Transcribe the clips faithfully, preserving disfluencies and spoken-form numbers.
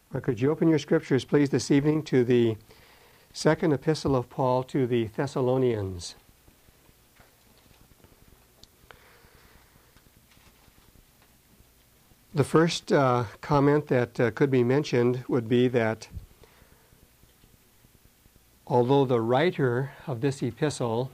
Or could you open your scriptures, please, this evening to the second epistle of Paul to the Thessalonians. The first uh, comment that uh, could be mentioned would be that although the writer of this epistle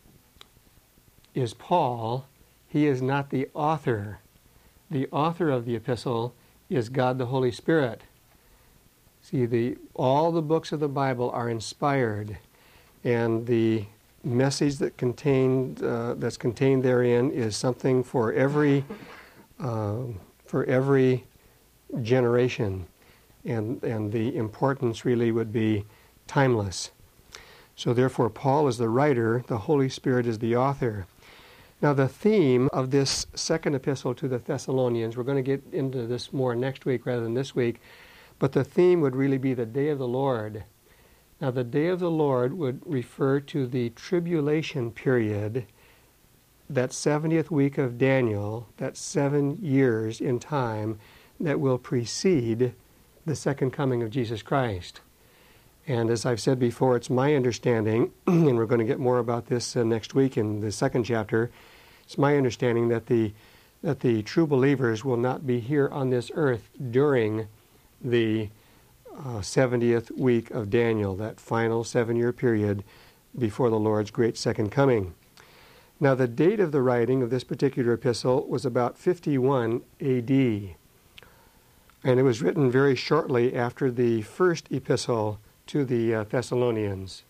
is Paul, he is not the author. The author of the epistle is God the Holy Spirit. See, the all the books of the Bible are inspired, and the message that contained uh, that's contained therein is something for every uh, for every generation, and and the importance really would be timeless. So therefore, Paul is the writer, the Holy Spirit is the author. Now, the theme of this second epistle to the Thessalonians, we're going to get into this more next week rather than this week, but the theme would really be the day of the Lord. Now, the day of the Lord would refer to the tribulation period, that seventieth week of Daniel, that seven years in time that will precede the second coming of Jesus Christ. And as I've said before, it's my understanding, and we're going to get more about this uh, next week in the second chapter, it's my understanding that the that the true believers will not be here on this earth during the uh, seventieth week of Daniel, that final seven-year period before the Lord's great second coming. Now, the date of the writing of this particular epistle was about fifty-one A D, and it was written very shortly after the first epistle to the uh, Thessalonians.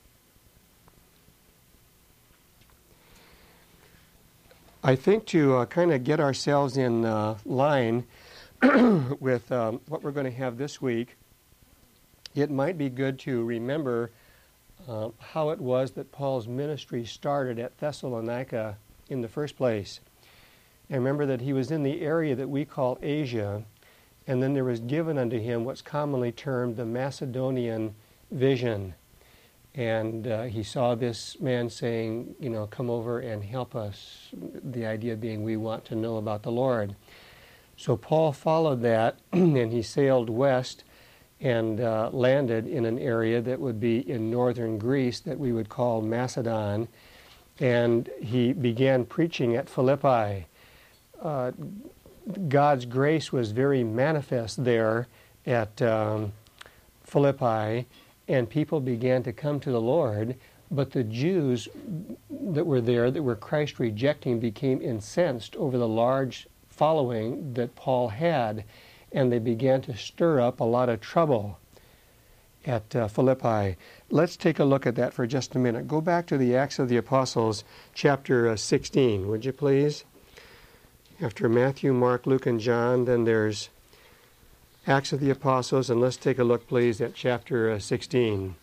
I think to uh, kind of get ourselves in uh, line with um, what we're going to have this week, it might be good to remember uh, how it was that Paul's ministry started at Thessalonica in the first place. And remember that he was in the area that we call Asia, and then there was given unto him what's commonly termed the Macedonian vision. And uh, he saw this man saying, you know, come over and help us. The idea being we want to know about the Lord. So Paul followed that, and he sailed west and uh, landed in an area that would be in northern Greece that we would call Macedon. And he began preaching at Philippi. Uh, God's grace was very manifest there at um, Philippi, and people began to come to the Lord, but the Jews that were there, that were Christ rejecting, became incensed over the large following that Paul had, and they began to stir up a lot of trouble at uh, Philippi. Let's take a look at that for just a minute. Go back to the Acts of the Apostles, chapter uh, sixteen, would you please? After Matthew, Mark, Luke, and John, then there's Acts of the Apostles, and let's take a look, please, at chapter uh, sixteen.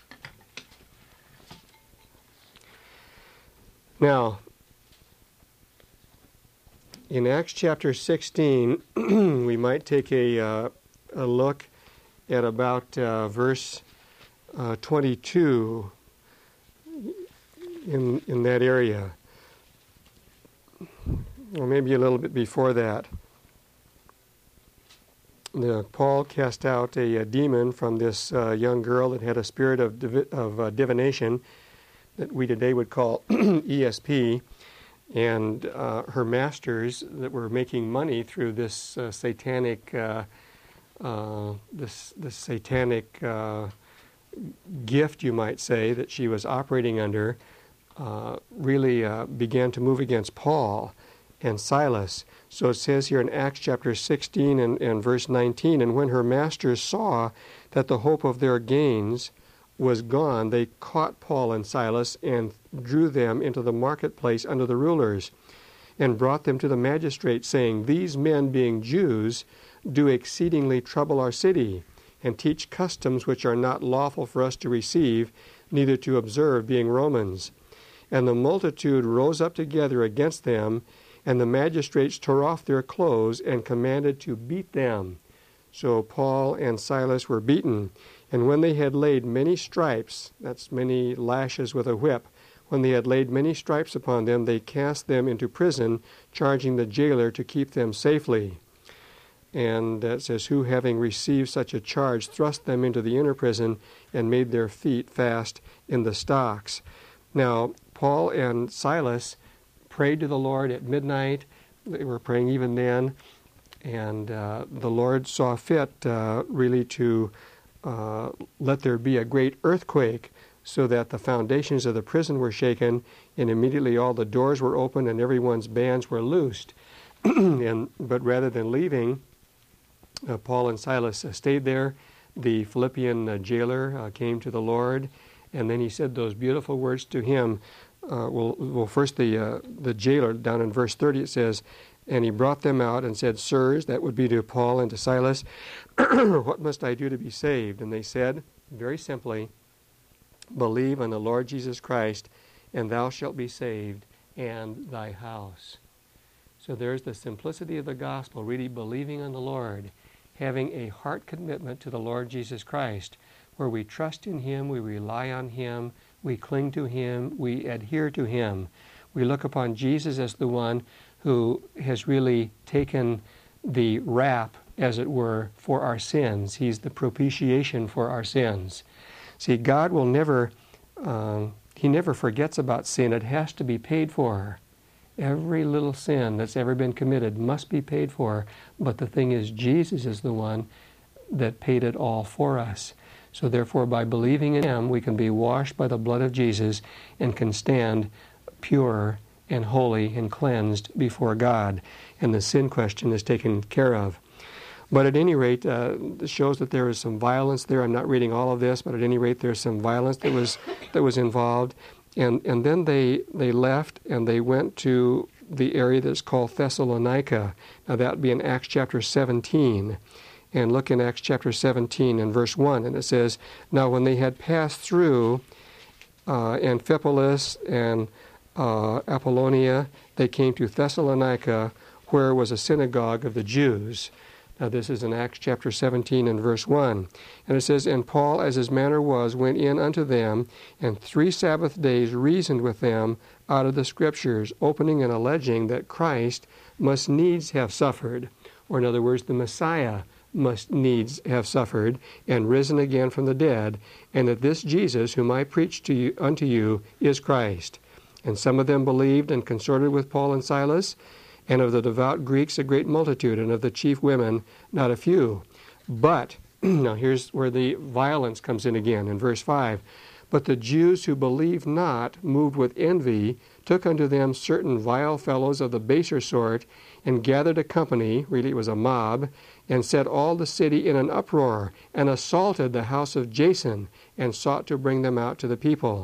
Now, in Acts chapter sixteen, we might take a, uh, a look at about uh, verse uh, twenty-two in, in that area, or maybe a little bit before that. The, Paul cast out a, a demon from this uh, young girl that had a spirit of, divi- of uh, divination that we today would call E S P, and uh, her masters that were making money through this uh, satanic uh, uh, this this satanic uh, gift, you might say, that she was operating under, uh, really uh, began to move against Paul and Silas. So it says here in Acts chapter sixteen and, and verse nineteen, and when her masters saw that the hope of their gains was gone, they caught Paul and Silas and drew them into the marketplace under the rulers, and brought them to the magistrates, saying, These men, being Jews, do exceedingly trouble our city, and teach customs which are not lawful for us to receive, neither to observe, being Romans. And the multitude rose up together against them, and the magistrates tore off their clothes and commanded to beat them. So Paul and Silas were beaten. And when they had laid many stripes, that's many lashes with a whip, when they had laid many stripes upon them, they cast them into prison, charging the jailer to keep them safely. And it says, who having received such a charge thrust them into the inner prison and made their feet fast in the stocks. Now, Paul and Silas prayed to the Lord at midnight. They were praying even then. And uh, the Lord saw fit uh, really to uh, let there be a great earthquake, so that the foundations of the prison were shaken, and immediately all the doors were opened and everyone's bands were loosed. and But rather than leaving, uh, Paul and Silas uh, stayed there. The Philippian uh, jailer uh, came to the Lord, and then he said those beautiful words to him. Uh, well, well, first the uh, the jailer, down in verse thirty, it says, and he brought them out and said, Sirs, that would be to Paul and to Silas, what must I do to be saved? And they said, very simply, believe on the Lord Jesus Christ, and thou shalt be saved, and thy house. So there's the simplicity of the gospel, really believing on the Lord, having a heart commitment to the Lord Jesus Christ, where we trust in Him, we rely on Him, we cling to Him, we adhere to Him. We look upon Jesus as the one who has really taken the rap, as it were, for our sins. He's the propitiation for our sins. See, God will never, um, He never forgets about sin. It has to be paid for. Every little sin that's ever been committed must be paid for. But the thing is, Jesus is the one that paid it all for us. So therefore, by believing in Him, we can be washed by the blood of Jesus and can stand pure and holy and cleansed before God. And the sin question is taken care of. But at any rate, uh, it shows that there is some violence there. I'm not reading all of this, but at any rate, there's some violence that was that was involved. And and then they they left and they went to the area that's called Thessalonica. Now that would be in Acts chapter seventeen. And look in Acts chapter seventeen and verse one, and it says, now when they had passed through uh, Amphipolis and uh, Apollonia, they came to Thessalonica, where was a synagogue of the Jews. Now this is in Acts chapter seventeen and verse one. And it says, and Paul, as his manner was, went in unto them, and three Sabbath days reasoned with them out of the Scriptures, opening and alleging that Christ must needs have suffered, or in other words, the Messiah must needs have suffered and risen again from the dead, and that this Jesus, whom I preach to you, unto you, is Christ. And some of them believed and consorted with Paul and Silas, and of the devout Greeks a great multitude, and of the chief women not a few. But, now here's where the violence comes in again, in verse five. But the Jews who believed not, moved with envy, took unto them certain vile fellows of the baser sort, and gathered a company, really it was a mob, and set all the city in an uproar, and assaulted the house of Jason, and sought to bring them out to the people.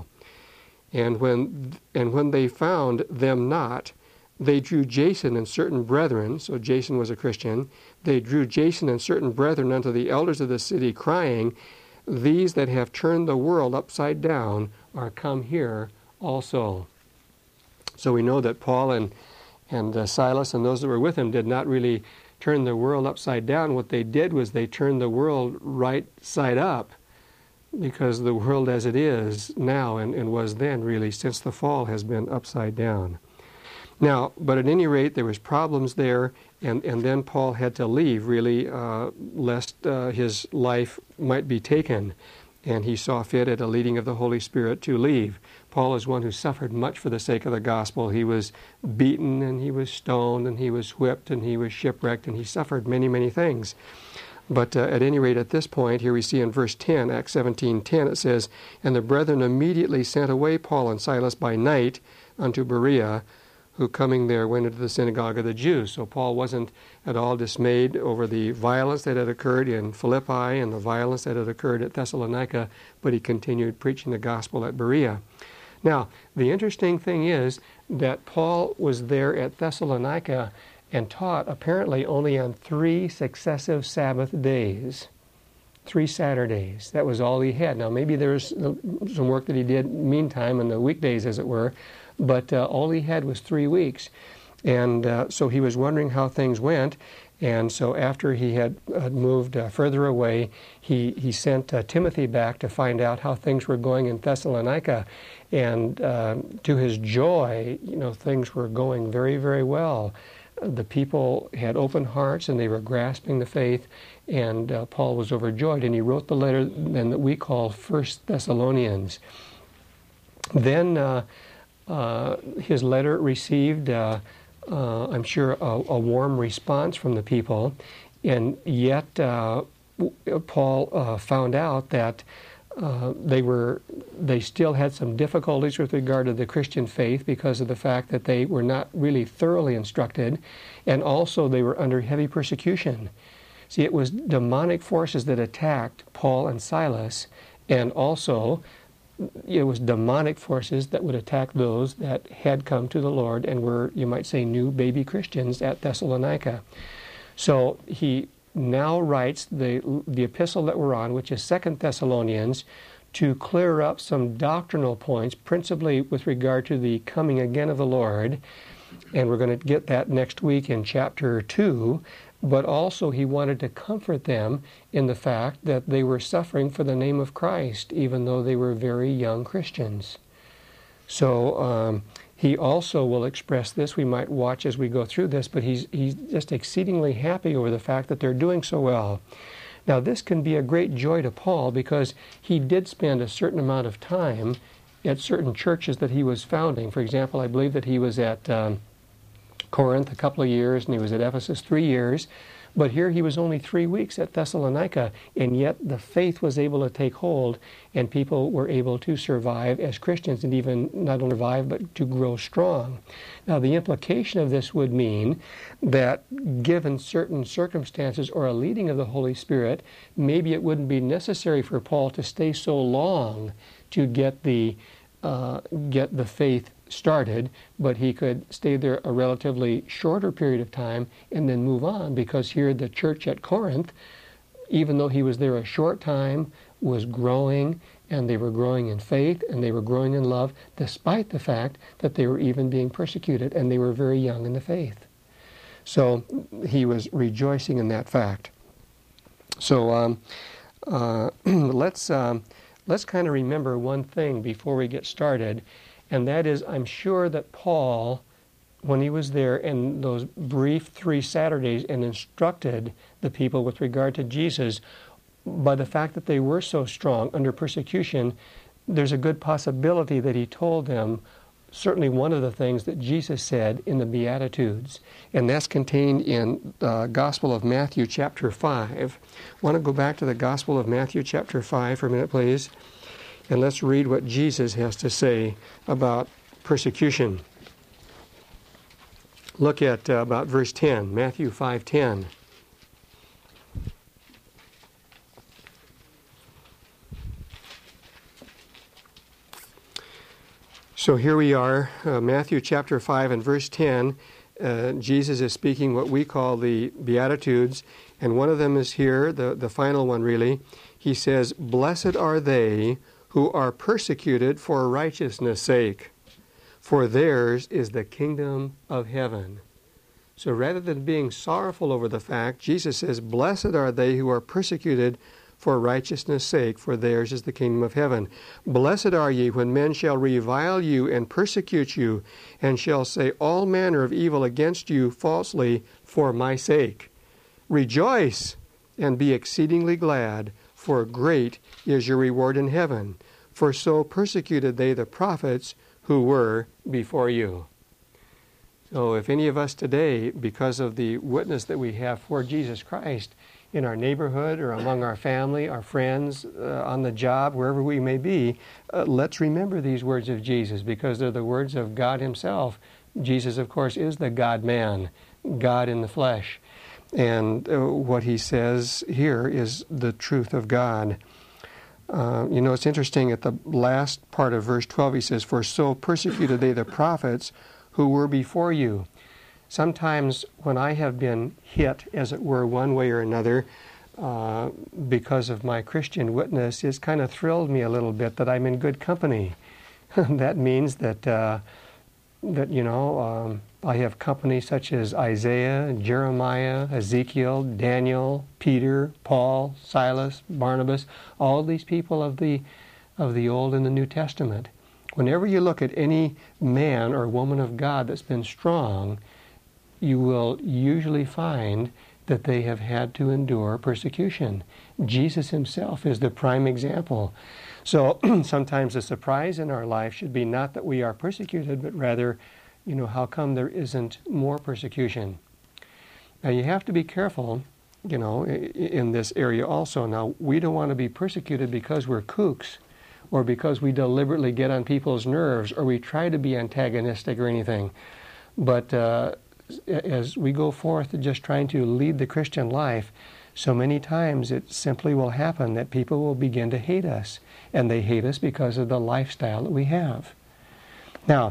And when and when they found them not, they drew Jason and certain brethren, so Jason was a Christian, they drew Jason and certain brethren unto the elders of the city, crying, these that have turned the world upside down are come here also. So we know that Paul and, and uh, Silas and those that were with him did not really turn the world upside down. What they did was they turned the world right side up, because the world as it is now and, and was then really since the fall has been upside down. Now, but at any rate, there was problems there, and, and then Paul had to leave, really, uh, lest uh, his life might be taken. And he saw fit at a leading of the Holy Spirit to leave. Paul is one who suffered much for the sake of the gospel. He was beaten, and he was stoned, and he was whipped, and he was shipwrecked, and he suffered many, many things. But uh, at any rate, at this point, here we see in verse ten, Acts seventeen ten, it says, and the brethren immediately sent away Paul and Silas by night unto Berea, who coming there went into the synagogue of the Jews. So Paul wasn't at all dismayed over the violence that had occurred in Philippi and the violence that had occurred at Thessalonica, but he continued preaching the gospel at Berea. Now, the interesting thing is that Paul was there at Thessalonica and taught apparently only on three successive Sabbath days, three Saturdays. That was all he had. Now, maybe there was some work that he did meantime in the weekdays, as it were, but uh, all he had was three weeks. And uh, so he was wondering how things went. And so after he had uh, moved uh, further away, he, he sent uh, Timothy back to find out how things were going in Thessalonica. And uh, to his joy, you know, things were going very, very well. the people had open hearts and they were grasping the faith, and uh, Paul was overjoyed, and he wrote the letter then that we call First Thessalonians. Then uh, uh, his letter received, uh, uh, I'm sure, a, a warm response from the people, and yet uh, Paul uh, found out that Uh, they were, they still had some difficulties with regard to the Christian faith because of the fact that they were not really thoroughly instructed, and also they were under heavy persecution. See, it was demonic forces that attacked Paul and Silas, and also it was demonic forces that would attack those that had come to the Lord and were, you might say, new baby Christians at Thessalonica. So he now writes the the epistle that we're on, which is Second Thessalonians, to clear up some doctrinal points, principally with regard to the coming again of the Lord. And we're going to get that next week in chapter two. But also he wanted to comfort them in the fact that they were suffering for the name of Christ, even though they were very young Christians. So um, he also will express this. We might watch as we go through this, but he's, he's just exceedingly happy over the fact that they're doing so well. Now, this can be a great joy to Paul because he did spend a certain amount of time at certain churches that he was founding. For example, I believe that he was at um, Corinth a couple of years, and he was at Ephesus three years. But here he was only three weeks at Thessalonica, and yet the faith was able to take hold, and people were able to survive as Christians, and even not only survive, but to grow strong. Now, the implication of this would mean that given certain circumstances or a leading of the Holy Spirit, maybe it wouldn't be necessary for Paul to stay so long to get the uh, get the faith started, but he could stay there a relatively shorter period of time and then move on, because here the church at Corinth, even though he was there a short time, was growing, and they were growing in faith and they were growing in love, despite the fact that they were even being persecuted and they were very young in the faith. So he was rejoicing in that fact. So um, uh, let's um, let's kind of remember one thing before we get started. And that is, I'm sure that Paul, when he was there in those brief three Saturdays and instructed the people with regard to Jesus, by the fact that they were so strong under persecution, there's a good possibility that he told them certainly one of the things that Jesus said in the Beatitudes. And that's contained in the Gospel of Matthew chapter five. I want to go back to the Gospel of Matthew chapter five for a minute, please. And let's read what Jesus has to say about persecution. Look at uh, about verse ten, Matthew five ten. So here we are, uh, Matthew chapter five and verse ten. Uh, Jesus is speaking what we call the Beatitudes, and one of them is here, the, the final one really. He says, "Blessed are they who are persecuted for righteousness' sake, for theirs is the kingdom of heaven." So rather than being sorrowful over the fact, Jesus says, "Blessed are they who are persecuted for righteousness' sake, for theirs is the kingdom of heaven. Blessed are ye when men shall revile you and persecute you, and shall say all manner of evil against you falsely for my sake. Rejoice and be exceedingly glad, for great is your reward in heaven. For so persecuted they the prophets who were before you." So if any of us today, because of the witness that we have for Jesus Christ in our neighborhood or among our family, our friends, uh, on the job, wherever we may be, uh, let's remember these words of Jesus, because they're the words of God himself. Jesus, of course, is the God-man, God in the flesh. And uh, what he says here is the truth of God. Uh, you know, it's interesting, at the last part of verse twelve, he says, "For so persecuted they the prophets who were before you." Sometimes when I have been hit, as it were, one way or another, uh, because of my Christian witness, it's kind of thrilled me a little bit that I'm in good company. That means that, uh, that you know, um, I have company such as Isaiah, Jeremiah, Ezekiel, Daniel, Peter, Paul, Silas, Barnabas, all these people of the of the Old and the New Testament. Whenever you look at any man or woman of God that's been strong, you will usually find that they have had to endure persecution. Jesus himself is the prime example. So sometimes the surprise in our life should be not that we are persecuted, but rather, you know, how come there isn't more persecution? Now you have to be careful, you know, in this area also. Now, we don't want to be persecuted because we're kooks, or because we deliberately get on people's nerves, or we try to be antagonistic or anything. But uh, as we go forth just trying to lead the Christian life, so many times it simply will happen that people will begin to hate us, and they hate us because of the lifestyle that we have. Now,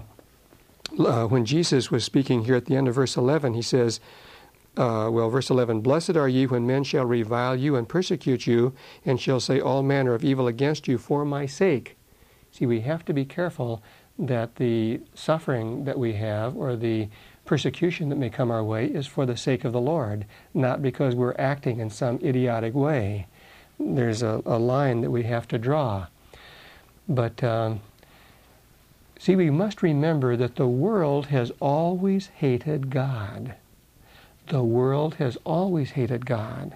uh, when Jesus was speaking here at the end of verse eleven, he says, uh, well, verse eleven, "Blessed are ye when men shall revile you and persecute you, and shall say all manner of evil against you for my sake." See, we have to be careful that the suffering that we have, or the persecution that may come our way, is for the sake of the Lord, not because we're acting in some idiotic way. There's a, a line that we have to draw. But um, see, we must remember that the world has always hated God. The world has always hated God.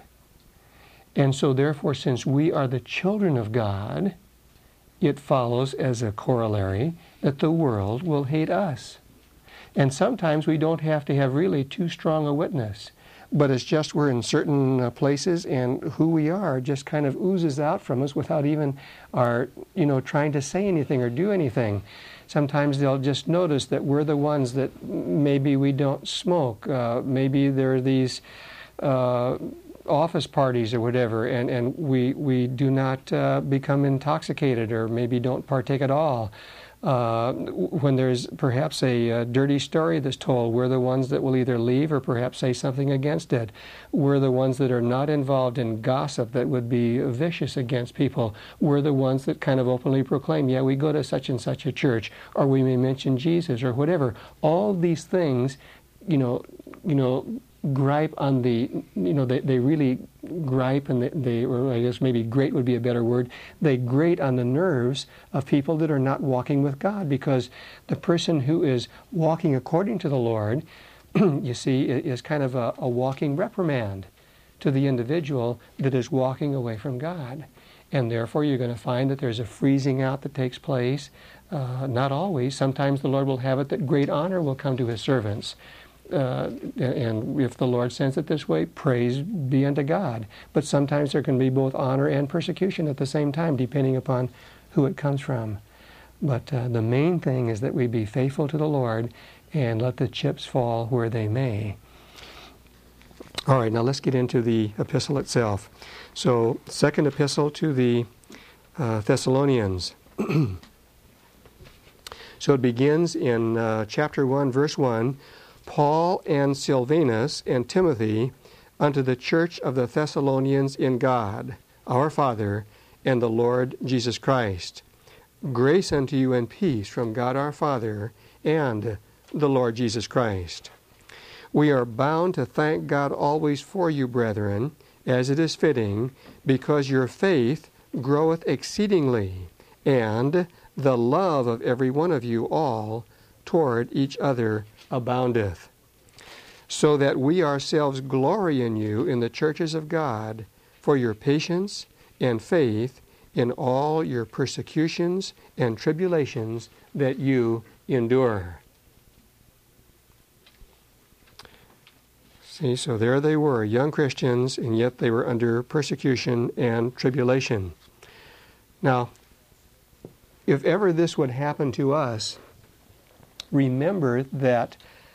And so therefore, since we are the children of God, it follows as a corollary that the world will hate us. And sometimes we don't have to have really too strong a witness, but it's just we're in certain uh, places, and who we are just kind of oozes out from us without even our, you know, trying to say anything or do anything. Sometimes they'll just notice that we're the ones that maybe we don't smoke. Uh, maybe there are these uh, office parties or whatever, and, and we, we do not uh, become intoxicated, or maybe don't partake at all. Uh, when there's perhaps a, a dirty story that's told, we're the ones that will either leave or perhaps say something against it. We're the ones that are not involved in gossip that would be vicious against people. We're the ones that kind of openly proclaim, yeah, we go to such and such a church, or we may mention Jesus or whatever. All these things, you know, you know, gripe on the, you know, they, they really gripe, and they, they, or I guess maybe grate would be a better word, they grate on the nerves of people that are not walking with God, because the person who is walking according to the Lord, you see, is kind of a, a walking reprimand to the individual that is walking away from God. And therefore you're going to find that there's a freezing out that takes place. Uh, not always. Sometimes the Lord will have it that great honor will come to his servants. Uh, and if the Lord sends it this way, praise be unto God. But sometimes there can be both honor and persecution at the same time, depending upon who it comes from. But uh, the main thing is that we be faithful to the Lord and let the chips fall where they may. All right, now let's get into the epistle itself. So, second epistle to the uh, Thessalonians. So it begins in uh, chapter one, verse one, "Paul and Silvanus and Timothy unto the church of the Thessalonians in God, our Father, and the Lord Jesus Christ. Grace unto you and peace from God our Father and the Lord Jesus Christ. We are bound to thank God always for you, brethren, as it is fitting, because your faith groweth exceedingly, and the love of every one of you all toward each other aboundeth, so that we ourselves glory in you in the churches of God for your patience and faith in all your persecutions and tribulations that you endure." See, so there they were, young Christians, and yet they were under persecution and tribulation. Now, if ever this would happen to us, remember that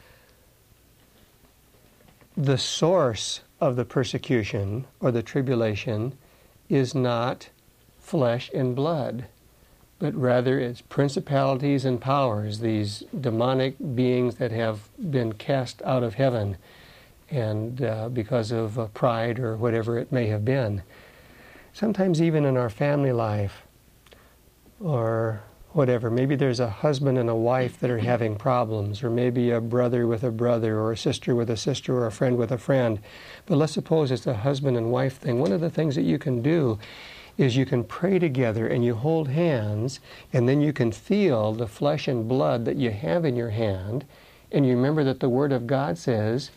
the source of the persecution or the tribulation is not flesh and blood, but rather it's principalities and powers, these demonic beings that have been cast out of heaven, and uh, because of uh, pride or whatever it may have been. Sometimes even in our family life, or whatever, maybe there's a husband and a wife that are having problems, or maybe a brother with a brother, or a sister with a sister, or a friend with a friend. But let's suppose it's a husband and wife thing. One of the things that you can do is you can pray together and you hold hands, and then you can feel the flesh and blood that you have in your hand, And you remember that the Word of God says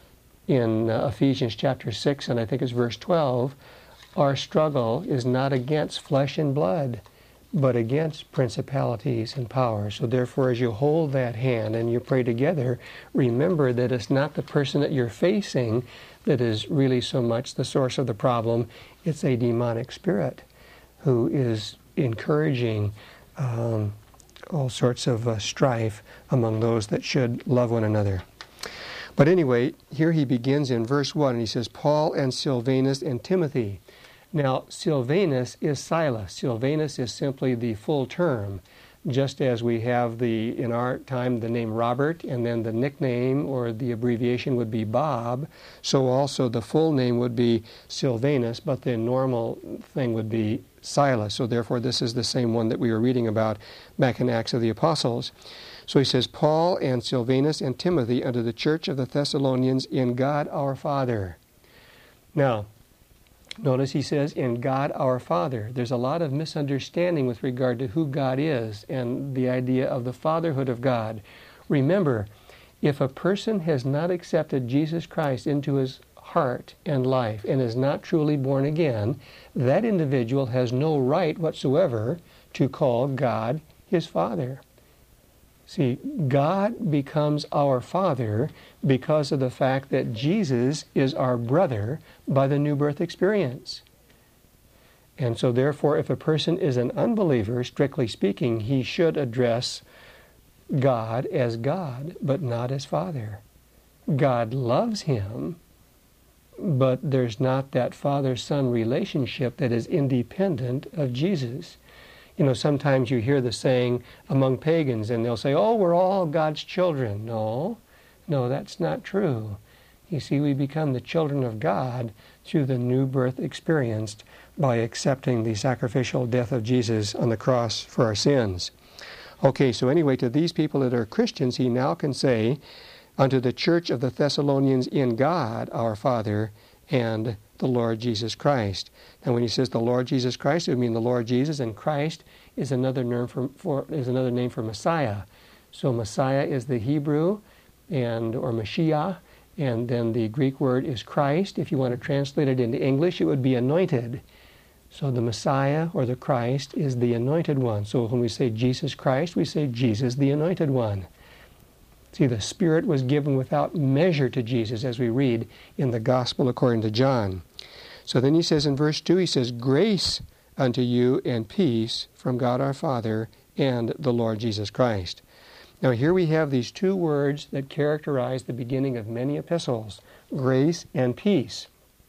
in uh, Ephesians chapter six, and I think it's verse twelve, our struggle is not against flesh and blood, but against principalities and powers. So therefore, as you hold that hand and you pray together, remember that it's not the person that you're facing that is really so much the source of the problem. It's a demonic spirit who is encouraging um, all sorts of uh, strife among those that should love one another. But anyway, here he begins in verse one, and he says, Paul and Silvanus and Timothy. Now, Silvanus is Silas. Silvanus is simply the full term, just as we have the, in our time, the name Robert, and then the nickname or the abbreviation would be Bob. So also the full name would be Silvanus, but the normal thing would be Silas. So therefore, this is the same one that we were reading about back in Acts of the Apostles. So he says, Paul and Silvanus and Timothy unto the church of the Thessalonians in God our Father. Now, notice he says, in God our Father. There's a lot of misunderstanding with regard to who God is and the idea of the fatherhood of God. Remember, if a person has not accepted Jesus Christ into his heart and life and is not truly born again, that individual has no right whatsoever to call God his Father. See, God becomes our Father because of the fact that Jesus is our brother by the new birth experience. And so therefore, if a person is an unbeliever, strictly speaking, he should address God as God, but not as Father. God loves him, but there's not that father-son relationship that is independent of Jesus. You know, sometimes you hear the saying among pagans, and they'll say, oh, we're all God's children. No, no, that's not true. You see, we become the children of God through the new birth experienced by accepting the sacrificial death of Jesus on the cross for our sins. Okay, so anyway, to these people that are Christians, he now can say, unto the church of the Thessalonians in God, our Father, and the Lord Jesus Christ. And when he says the Lord Jesus Christ, it would mean the Lord Jesus, and Christ is another name for, for is another name for Messiah. So Messiah is the Hebrew, and or Mashiach, and then the Greek word is Christ. If you want to translate it into English, it would be anointed. So the Messiah or the Christ is the anointed one. So when we say Jesus Christ, we say Jesus the anointed one. See, the Spirit was given without measure to Jesus, as we read in the Gospel according to John. So then he says in verse two, he says, grace unto you and peace from God our Father and the Lord Jesus Christ. Now here we have these two words that characterize the beginning of many epistles, grace and peace.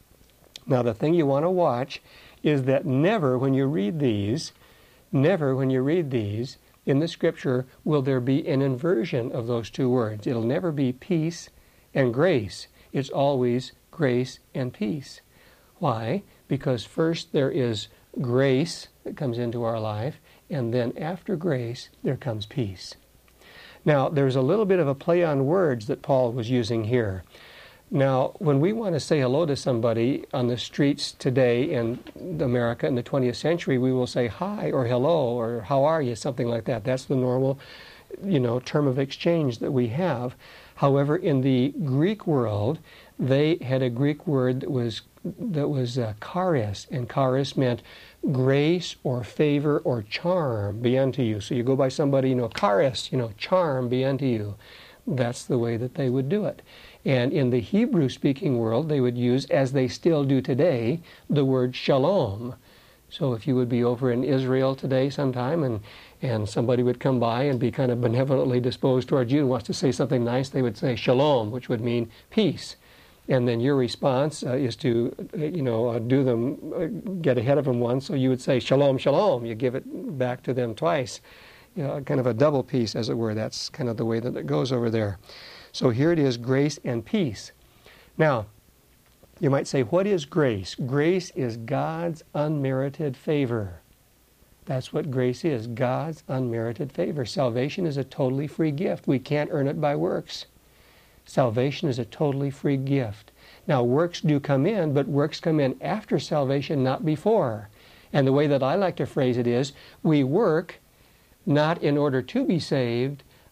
Now the thing you want to watch is that never when you read these, never when you read these, in the Scripture will there be an inversion of those two words. It'll never be peace and grace. It's always grace and peace. Why? Because first there is grace that comes into our life, and then after grace there comes peace. Now, there's a little bit of a play on words that Paul was using here. Now, when we want to say hello to somebody on the streets today in America in the twentieth century, we will say hi or hello or how are you, something like that. That's the normal, you know, term of exchange that we have. However, in the Greek world, they had a Greek word that was that was uh, charis, and charis meant grace or favor or charm be unto you. So you go by somebody, you know, charis, you know, charm be unto you. That's the way that they would do it. And in the Hebrew-speaking world, they would use, as they still do today, the word shalom. So if you would be over in Israel today sometime and, and somebody would come by and be kind of benevolently disposed towards you and wants to say something nice, they would say shalom, which would mean peace. And then your response uh, is to, uh, you know, uh, do them, uh, get ahead of them once, so you would say shalom, shalom. You give it back to them twice. You know, kind of a double peace, as it were. That's kind of the way that it goes over there. So here it is, grace and peace. Now, you might say, what is grace? Grace is God's unmerited favor. That's what grace is, God's unmerited favor. Salvation is a totally free gift. We can't earn it by works. Salvation is a totally free gift. Now, works do come in, but works come in after salvation, not before. And the way that I like to phrase it is, we work not in order to be saved,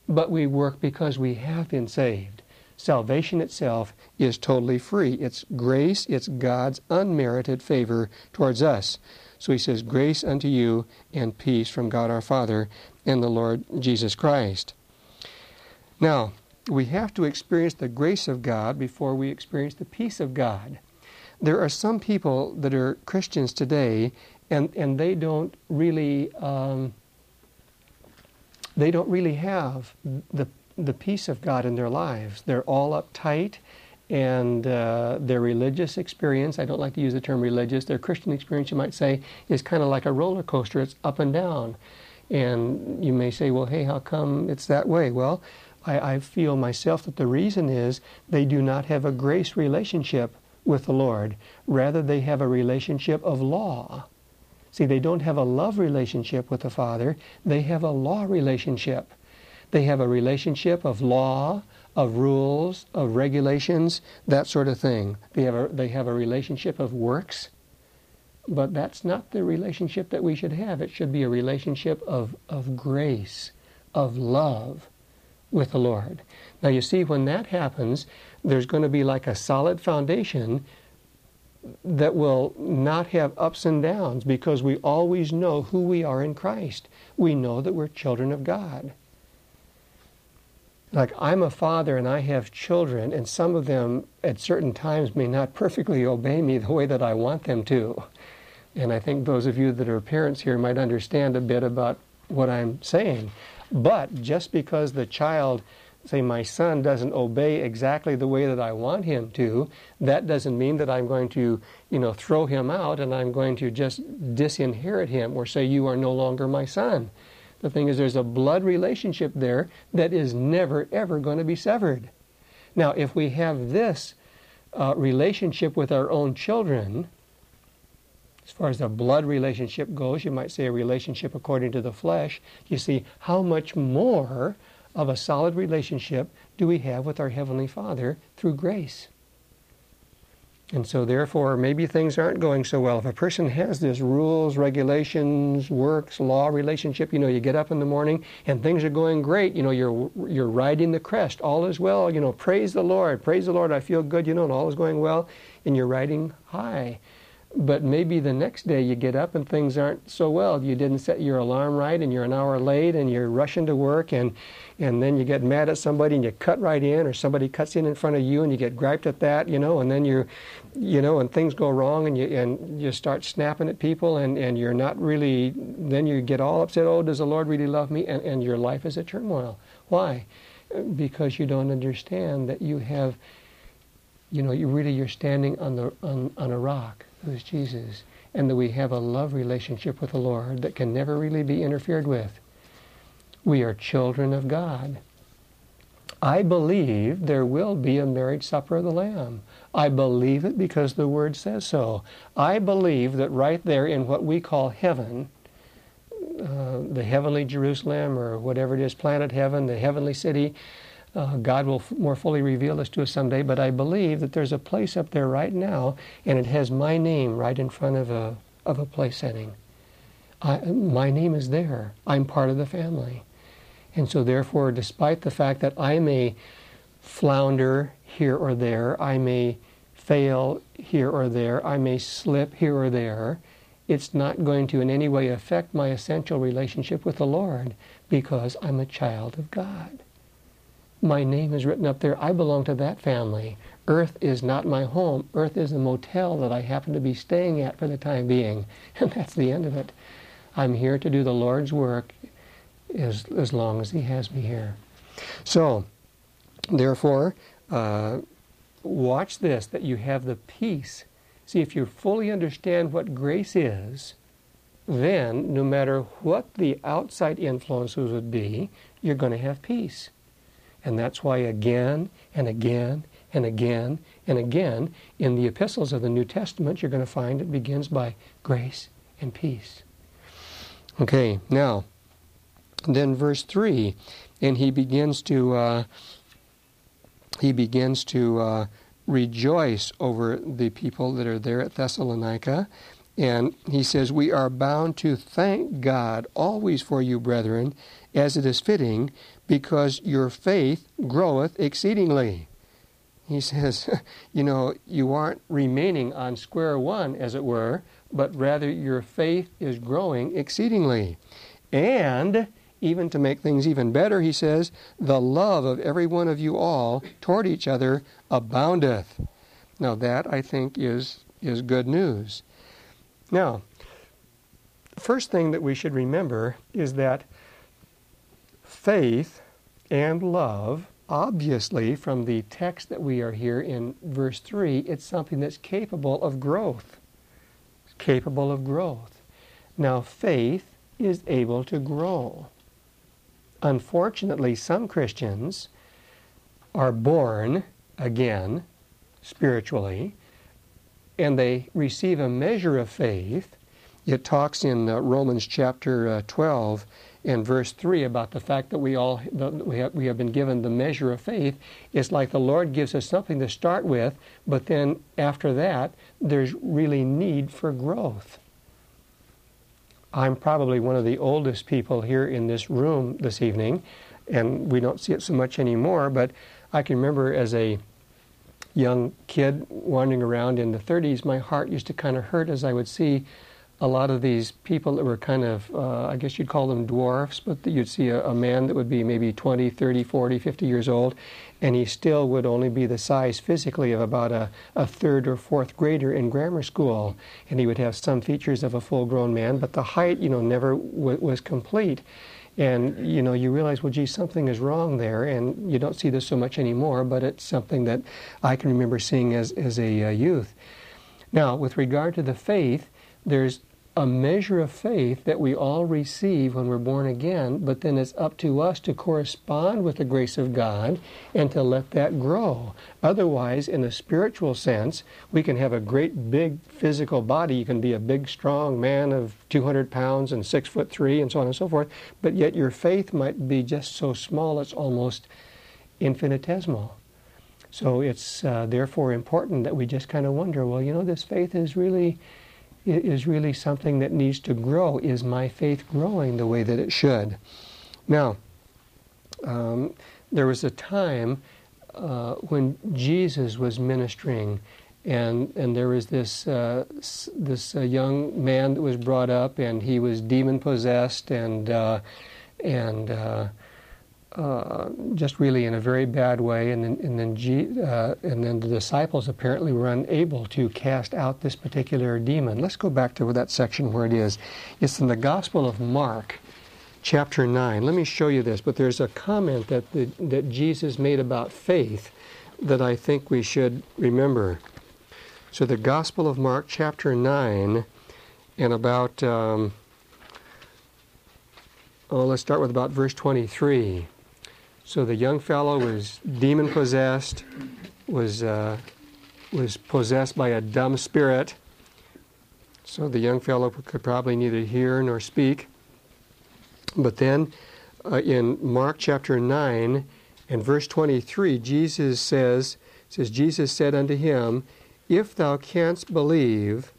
but we work because we have been saved. Salvation itself is totally free. It's grace, it's God's unmerited favor towards us. So he says, grace unto you and peace from God our Father and the Lord Jesus Christ. Now, we have to experience the grace of God before we experience the peace of God. There are some people that are Christians today, and, and they don't really um, they don't really have the the peace of God in their lives. They're all uptight, and uh, their religious experience, I don't like to use the term religious, their Christian experience, you might say, is kind of like a roller coaster. It's up and down. And you may say, well, hey, how come it's that way? Well, I, I feel myself that the reason is they do not have a grace relationship with the Lord. Rather, they have a relationship of law. See, they don't have a love relationship with the Father. They have a law relationship. They have a relationship of law, of rules, of regulations, that sort of thing. They have a, they have a relationship of works, but that's not the relationship that we should have. It should be a relationship of, of grace, of love with the Lord. Now you see, when that happens, there's going to be like a solid foundation that will not have ups and downs, because we always know who we are in Christ. We know that we're children of God. Like, I'm a father and I have children, and some of them at certain times may not perfectly obey me the way that I want them to. And I think those of you that are parents here might understand a bit about what I'm saying. But just because the child, say my son, doesn't obey exactly the way that I want him to, that doesn't mean that I'm going to, you know, throw him out and I'm going to just disinherit him or say you are no longer my son. The thing is, there's a blood relationship there that is never, ever going to be severed. Now, if we have this uh, relationship with our own children, as far as the blood relationship goes, you might say a relationship according to the flesh, you see, how much more of a solid relationship do we have with our Heavenly Father through grace? And so therefore, maybe things aren't going so well. If a person has this rules, regulations, works, law relationship, you know, you get up in the morning and things are going great. You know, you're you're riding the crest. All is well. You know, praise the Lord. Praise the Lord. I feel good, you know, and all is going well. And you're riding high. But maybe the next day you get up and things aren't so well. You didn't set your alarm right and you're an hour late and you're rushing to work, and and then you get mad at somebody and you cut right in, or somebody cuts in in front of you and you get griped at that, you know, and then you're, you know, and things go wrong and you and you start snapping at people, and, and you're not really, then you get all upset, oh, does the Lord really love me? And, and your life is a turmoil. Why? Because you don't understand that you have, you know, you really, you're standing on the on, on a rock, who is Jesus, and that we have a love relationship with the Lord that can never really be interfered with. We are children of God. I believe there will be a marriage supper of the Lamb. I believe it because the Word says so. I believe that right there in what we call heaven, uh, the heavenly Jerusalem, or whatever it is, planet heaven, the heavenly city, Uh, God will f- more fully reveal this to us someday, but I believe that there's a place up there right now, and it has my name right in front of a of a place setting. I, my name is there. I'm part of the family. And so therefore, despite the fact that I may flounder here or there, I may fail here or there, I may slip here or there, it's not going to in any way affect my essential relationship with the Lord, because I'm a child of God. My name is written up there. I belong to that family. Earth is not my home. Earth is a motel that I happen to be staying at for the time being. And that's the end of it. I'm here to do the Lord's work as, as long as He has me here. So, therefore, uh, watch this, that you have the peace. See, if you fully understand what grace is, then no matter what the outside influences would be, you're going to have peace. And that's why again and again and again and again in the epistles of the New Testament, you're going to find it begins by grace and peace. Okay, now, then verse three, and he begins to uh, he begins to uh, rejoice over the people that are there at Thessalonica, And he says, we are bound to thank God always for you, brethren, as it is fitting, because your faith groweth exceedingly. He says, you know, you aren't remaining on square one, as it were, but rather your faith is growing exceedingly. And even to make things even better, he says, the love of every one of you all toward each other aboundeth. Now that, I think, is, is good news. Now, the first thing that we should remember is that faith and love, obviously, from the text that we are here in verse three, it's something that's capable of growth. It's capable of growth. Now, faith is able to grow. Unfortunately, some Christians are born again spiritually, and they receive a measure of faith. It talks in uh, Romans chapter uh, twelve and verse three about the fact that we all the, we, have, we have been given the measure of faith. It's like the Lord gives us something to start with, but then after that, there's really need for growth. I'm probably one of the oldest people here in this room this evening, and we don't see it so much anymore, but I can remember as a young kid wandering around in the thirties, my heart used to kind of hurt as I would see a lot of these people that were kind of, uh, I guess you'd call them dwarfs, but you'd see a, a man that would be maybe twenty, thirty, forty, fifty years old, and he still would only be the size physically of about a, a third or fourth grader in grammar school. And he would have some features of a full-grown man, but the height, you know, never w- was complete. And, you know, you realize, well, gee, something is wrong there, and you don't see this so much anymore, but it's something that I can remember seeing as, as a uh, youth. Now, with regard to the faith, there's a measure of faith that we all receive when we're born again, but then it's up to us to correspond with the grace of God and to let that grow. Otherwise, in a spiritual sense, we can have a great big physical body. You can be a big, strong man of two hundred pounds and six foot three and so on and so forth, but yet your faith might be just so small it's almost infinitesimal. So it's uh, therefore important that we just kind of wonder, well, you know, this faith is really... is really something that needs to grow. Is my faith growing the way that it should? Now, um, there was a time uh, when Jesus was ministering, and and there was this uh, this uh, young man that was brought up, and he was demon possessed, and uh, and uh, uh, just really in a very bad way, and then and then G, uh, and then the disciples apparently were unable to cast out this particular demon. Let's go back to that section where it is. It's in the Gospel of Mark, chapter nine. Let me show you this. But there's a comment that the, that Jesus made about faith that I think we should remember. So the Gospel of Mark, chapter nine, and about um, oh, let's start with about verse twenty-three. So the young fellow was demon-possessed, was uh, was possessed by a dumb spirit. So the young fellow could probably neither hear nor speak. But then uh, in Mark chapter nine and verse twenty-three, Jesus says, says, Jesus said unto him, if thou canst believe,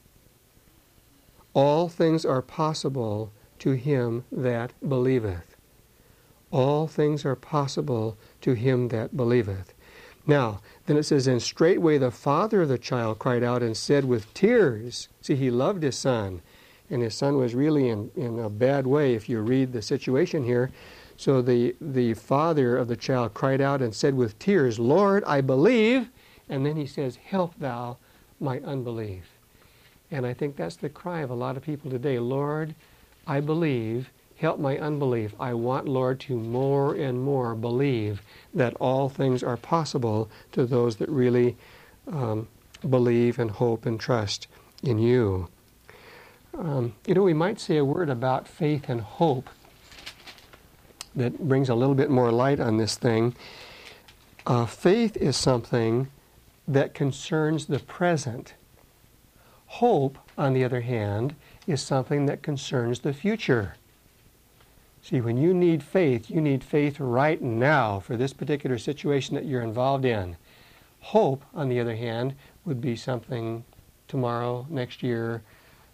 all things are possible to him that believeth. All things are possible to him that believeth. Now, then it says, and straightway the father of the child cried out and said with tears, see, he loved his son, and his son was really in, in a bad way if you read the situation here. So the, the father of the child cried out and said with tears, Lord, I believe. And then he says, help thou my unbelief. And I think that's the cry of a lot of people today. Lord, I believe. Help my unbelief. I want, Lord, to more and more believe that all things are possible to those that really um, believe and hope and trust in you. Um, you know, we might say a word about faith and hope that brings a little bit more light on this thing. Uh, faith is something that concerns the present. Hope, on the other hand, is something that concerns the future. See, when you need faith, you need faith right now for this particular situation that you're involved in. Hope, on the other hand, would be something tomorrow, next year,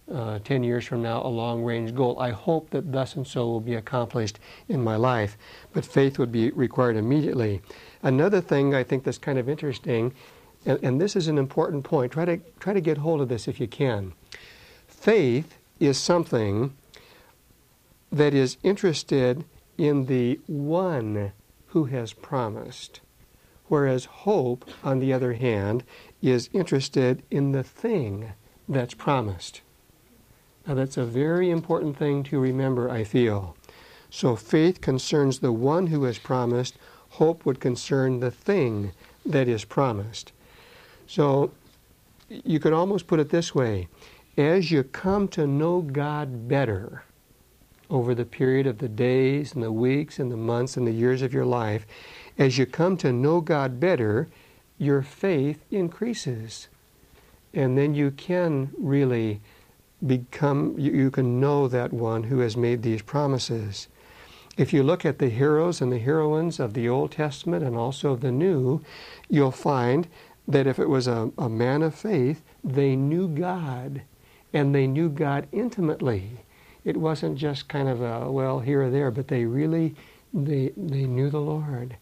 uh, ten years from now, a long-range goal. I hope that thus and so will be accomplished in my life. But faith would be required immediately. Another thing I think that's kind of interesting, and, and this is an important point, try to, try to get hold of this if you can. Faith is something that is interested in the one who has promised, whereas hope, on the other hand, is interested in the thing that's promised. Now that's a very important thing to remember, I feel. So faith concerns the one who has promised, hope would concern the thing that is promised. So you could almost put it this way. As you come to know God better over the period of the days and the weeks and the months and the years of your life, as you come to know God better, your faith increases. And then you can really become, you, you can know that one who has made these promises. If you look at the heroes and the heroines of the Old Testament and also of the New, you'll find that if it was a, a man of faith, they knew God, and they knew God intimately. It wasn't just kind of a, well, here or there, but they really, they, they knew the Lord.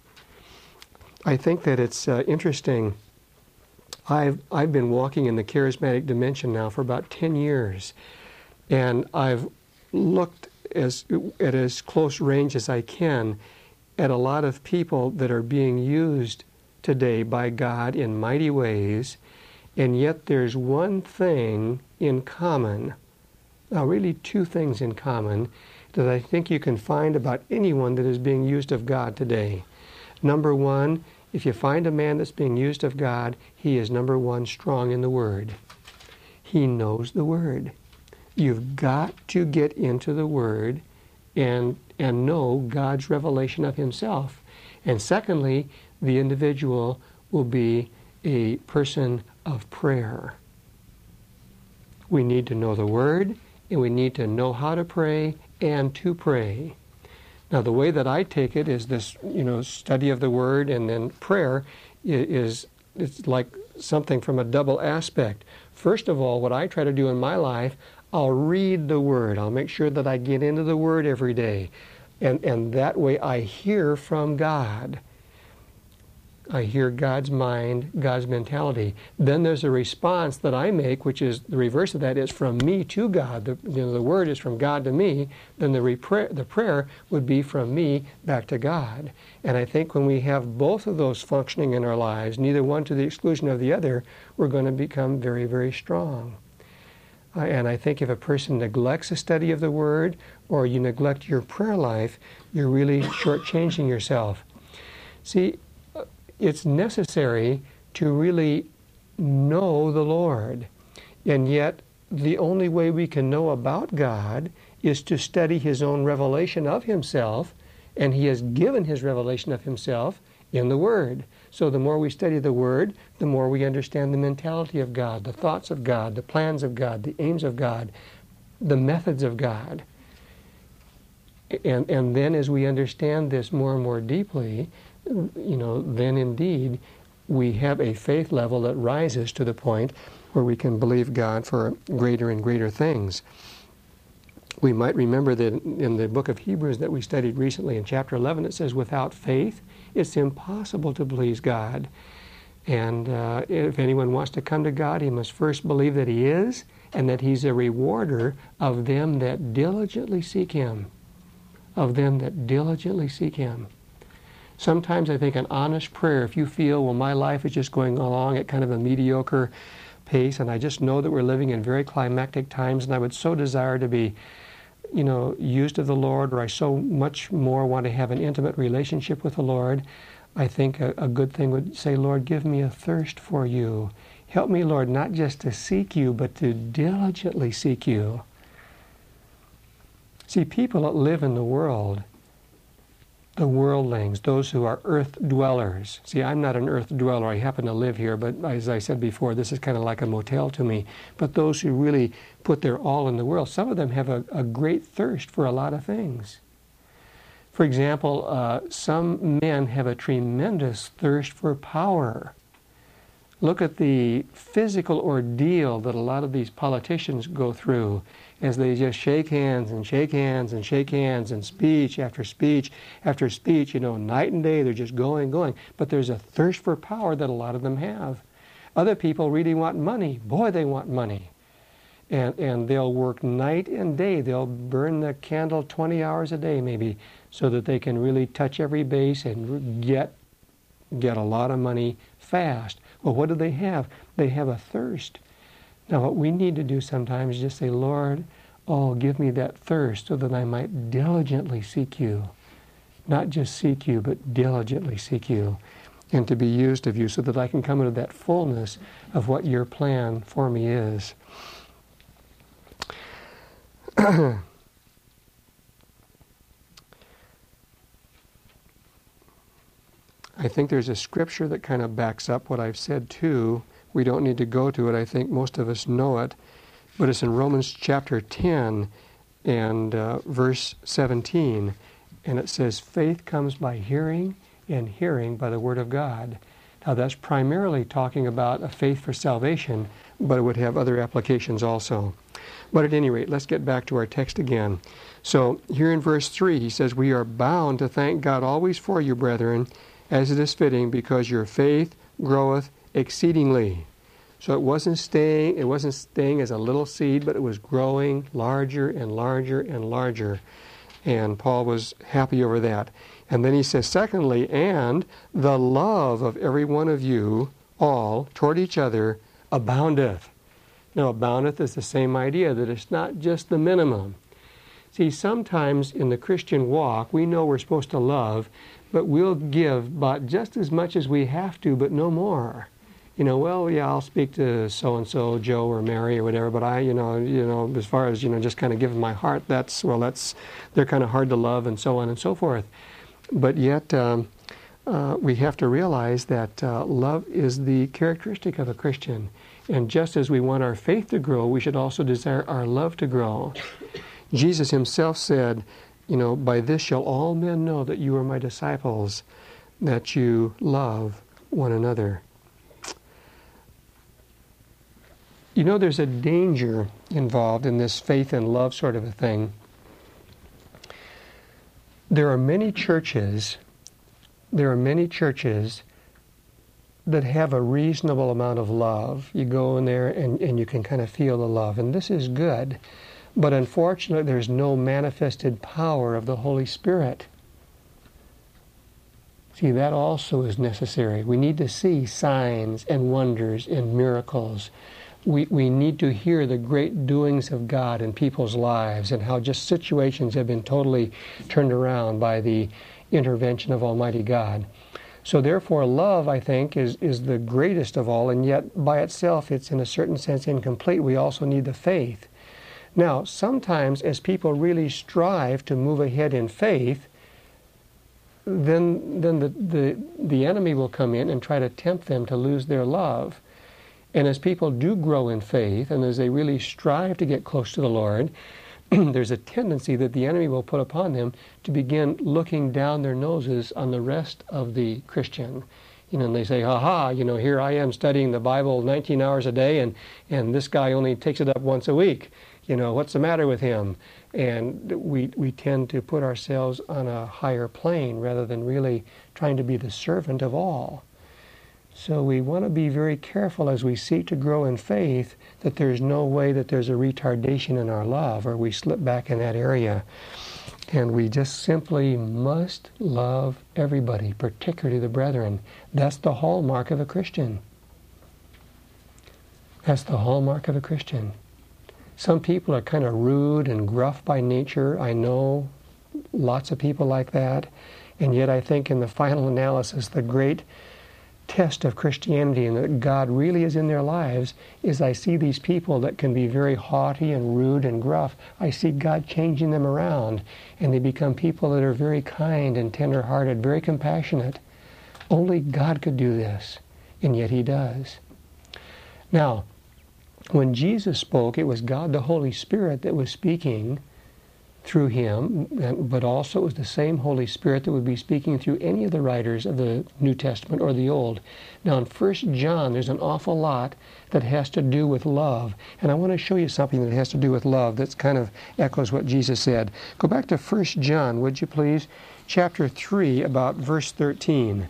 I think that it's uh, interesting. I've, I've been walking in the charismatic dimension now for about ten years, and I've looked as at as close range as I can at a lot of people that are being used today by God in mighty ways, and yet there's one thing in common, now really two things in common, that I think you can find about anyone that is being used of God today. Number one, if you find a man that's being used of God, he is, number one, strong in the Word. He knows the Word. You've got to get into the Word and, and know God's revelation of Himself. And secondly, the individual will be a person of prayer. We need to know the Word, and we need to know how to pray and to pray. Now, the way that I take it is this, you know, study of the Word and then prayer is, it's like something from a double aspect. First of all, what I try to do in my life, I'll read the Word. I'll make sure that I get into the Word every day. And, and that way I hear from God. I hear God's mind, God's mentality. Then there's a response that I make, which is the reverse of that, is from me to God. The, you know, the Word is from God to me. Then the, repra- the prayer would be from me back to God. And I think when we have both of those functioning in our lives, neither one to the exclusion of the other, we're going to become very, very strong. Uh, and I think if a person neglects a study of the Word, or you neglect your prayer life, you're really shortchanging yourself. See, it's necessary to really know the Lord. And yet, the only way we can know about God is to study His own revelation of Himself, and He has given His revelation of Himself in the Word. So the more we study the Word, the more we understand the mentality of God, the thoughts of God, the plans of God, the aims of God, the methods of God. And, and then as we understand this more and more deeply, you know, then indeed we have a faith level that rises to the point where we can believe God for greater and greater things. We might remember that in the book of Hebrews that we studied recently in chapter eleven, it says, without faith, it's impossible to please God. And uh, if anyone wants to come to God, he must first believe that He is, and that He's a rewarder of them that diligently seek Him. Of them that diligently seek Him. Sometimes I think an honest prayer, if you feel, well, my life is just going along at kind of a mediocre pace, and I just know that we're living in very climactic times, and I would so desire to be, you know, used of the Lord, or I so much more want to have an intimate relationship with the Lord, I think a, a good thing would say, Lord, give me a thirst for You. Help me, Lord, not just to seek You, but to diligently seek You. See, people that live in the world, the worldlings, those who are earth dwellers. See, I'm not an earth dweller. I happen to live here, but as I said before, this is kind of like a motel to me. But those who really put their all in the world, some of them have a, a great thirst for a lot of things. For example, uh, some men have a tremendous thirst for power. Look at the physical ordeal that a lot of these politicians go through as they just shake hands and shake hands and shake hands and speech after speech after speech, you know, night and day, they're just going, going. But there's a thirst for power that a lot of them have. Other people really want money. Boy, they want money. And, and they'll work night and day. They'll burn the candle twenty hours a day maybe so that they can really touch every base and get, get a lot of money fast. Well, what do they have? They have a thirst. Now, what we need to do sometimes is just say, Lord, oh, give me that thirst so that I might diligently seek you. Not just seek you, but diligently seek you. And to be used of you so that I can come into that fullness of what your plan for me is. I think there's a scripture that kind of backs up what I've said too. We don't need to go to it. I think most of us know it. But it's in Romans chapter ten and uh, verse seventeen. And it says, faith comes by hearing, and hearing by the word of God. Now that's primarily talking about a faith for salvation, but it would have other applications also. But at any rate, let's get back to our text again. So here in verse three, he says, we are bound to thank God always for you, brethren, as it is fitting, because your faith groweth exceedingly. So it wasn't staying, it wasn't staying as a little seed, but it was growing larger and larger and larger. And Paul was happy over that. And then he says, secondly, and the love of every one of you all toward each other aboundeth. Now, aboundeth is the same idea, that it's not just the minimum. See, sometimes in the Christian walk, we know we're supposed to love, but we'll give about just as much as we have to, but no more. You know, well, yeah, I'll speak to so-and-so, Joe or Mary or whatever, but I, you know, you know, as far as, you know, just kind of giving my heart, that's, well, that's, they're kind of hard to love and so on and so forth. But yet, um, uh, we have to realize that uh, love is the characteristic of a Christian. And just as we want our faith to grow, we should also desire our love to grow. Jesus himself said, you know, by this shall all men know that you are my disciples, that you love one another. You know, there's a danger involved in this faith and love sort of a thing. There are many churches, there are many churches that have a reasonable amount of love. You go in there and, and you can kind of feel the love, and this is good. But unfortunately, there's no manifested power of the Holy Spirit. See, that also is necessary. We need to see signs and wonders and miracles. We, we need to hear the great doings of God in people's lives and how just situations have been totally turned around by the intervention of Almighty God. So therefore, love, I think, is, is the greatest of all, and yet by itself it's in a certain sense incomplete. We also need the faith. Now, sometimes as people really strive to move ahead in faith, then, then the, the, the enemy will come in and try to tempt them to lose their love. And as people do grow in faith, and as they really strive to get close to the Lord, there's a tendency that the enemy will put upon them to begin looking down their noses on the rest of the Christian. You know, and they say, ha-ha, you know, here I am studying the Bible nineteen hours a day, and, and this guy only takes it up once a week. You know, what's the matter with him? And we, we tend to put ourselves on a higher plane rather than really trying to be the servant of all. So we want to be very careful as we seek to grow in faith that there's no way that there's a retardation in our love or we slip back in that area. And we just simply must love everybody, particularly the brethren. That's the hallmark of a Christian. That's the hallmark of a Christian. Some people are kind of rude and gruff by nature. I know lots of people like that. And yet I think in the final analysis, the great test of Christianity and that God really is in their lives is I see these people that can be very haughty and rude and gruff. I see God changing them around, and they become people that are very kind and tender-hearted, very compassionate. Only God could do this, and yet He does. Now, when Jesus spoke, it was God the Holy Spirit that was speaking through him, but also it was the same Holy Spirit that would be speaking through any of the writers of the New Testament or the Old. Now in First John, there's an awful lot that has to do with love. And I want to show you something that has to do with love that kind of echoes what Jesus said. Go back to First John, would you please? Chapter three, about verse thirteen.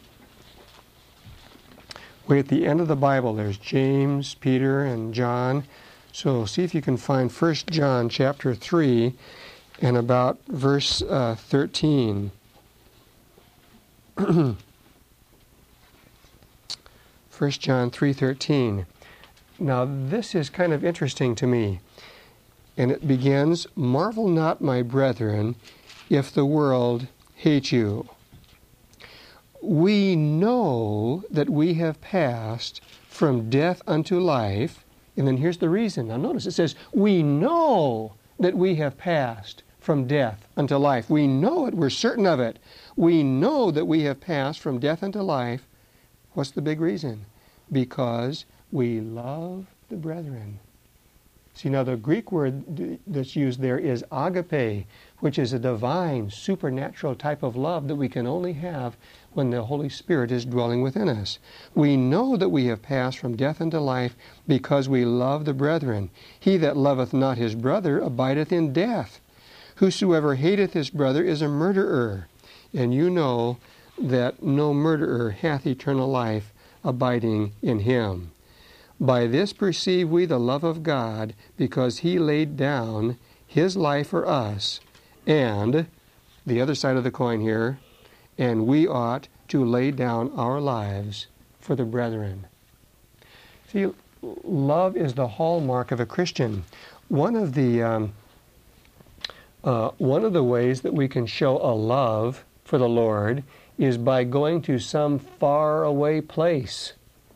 Way at the end of the Bible, there's James, Peter, and John. So see if you can find First John chapter three, and about verse uh, thirteen. First John three thirteen. Now this is kind of interesting to me. And it begins, "Marvel not, my brethren, if the world hate you. We know that we have passed from death unto life." And then here's the reason. Now notice it says, we know that we have passed from death unto life. We know it. We're certain of it. We know that we have passed from death unto life. What's the big reason? Because we love the brethren. See, now the Greek word that's used there is agape, which is a divine, supernatural type of love that we can only have when the Holy Spirit is dwelling within us. We know that we have passed from death unto life because we love the brethren. He that loveth not his brother abideth in death. Whosoever hateth his brother is a murderer. And you know that no murderer hath eternal life abiding in him. By this perceive we the love of God, because he laid down his life for us. And, the other side of the coin here, and we ought to lay down our lives for the brethren. See, love is the hallmark of a Christian. One of the um, uh, one of the ways that we can show a love for the Lord is by going to some faraway place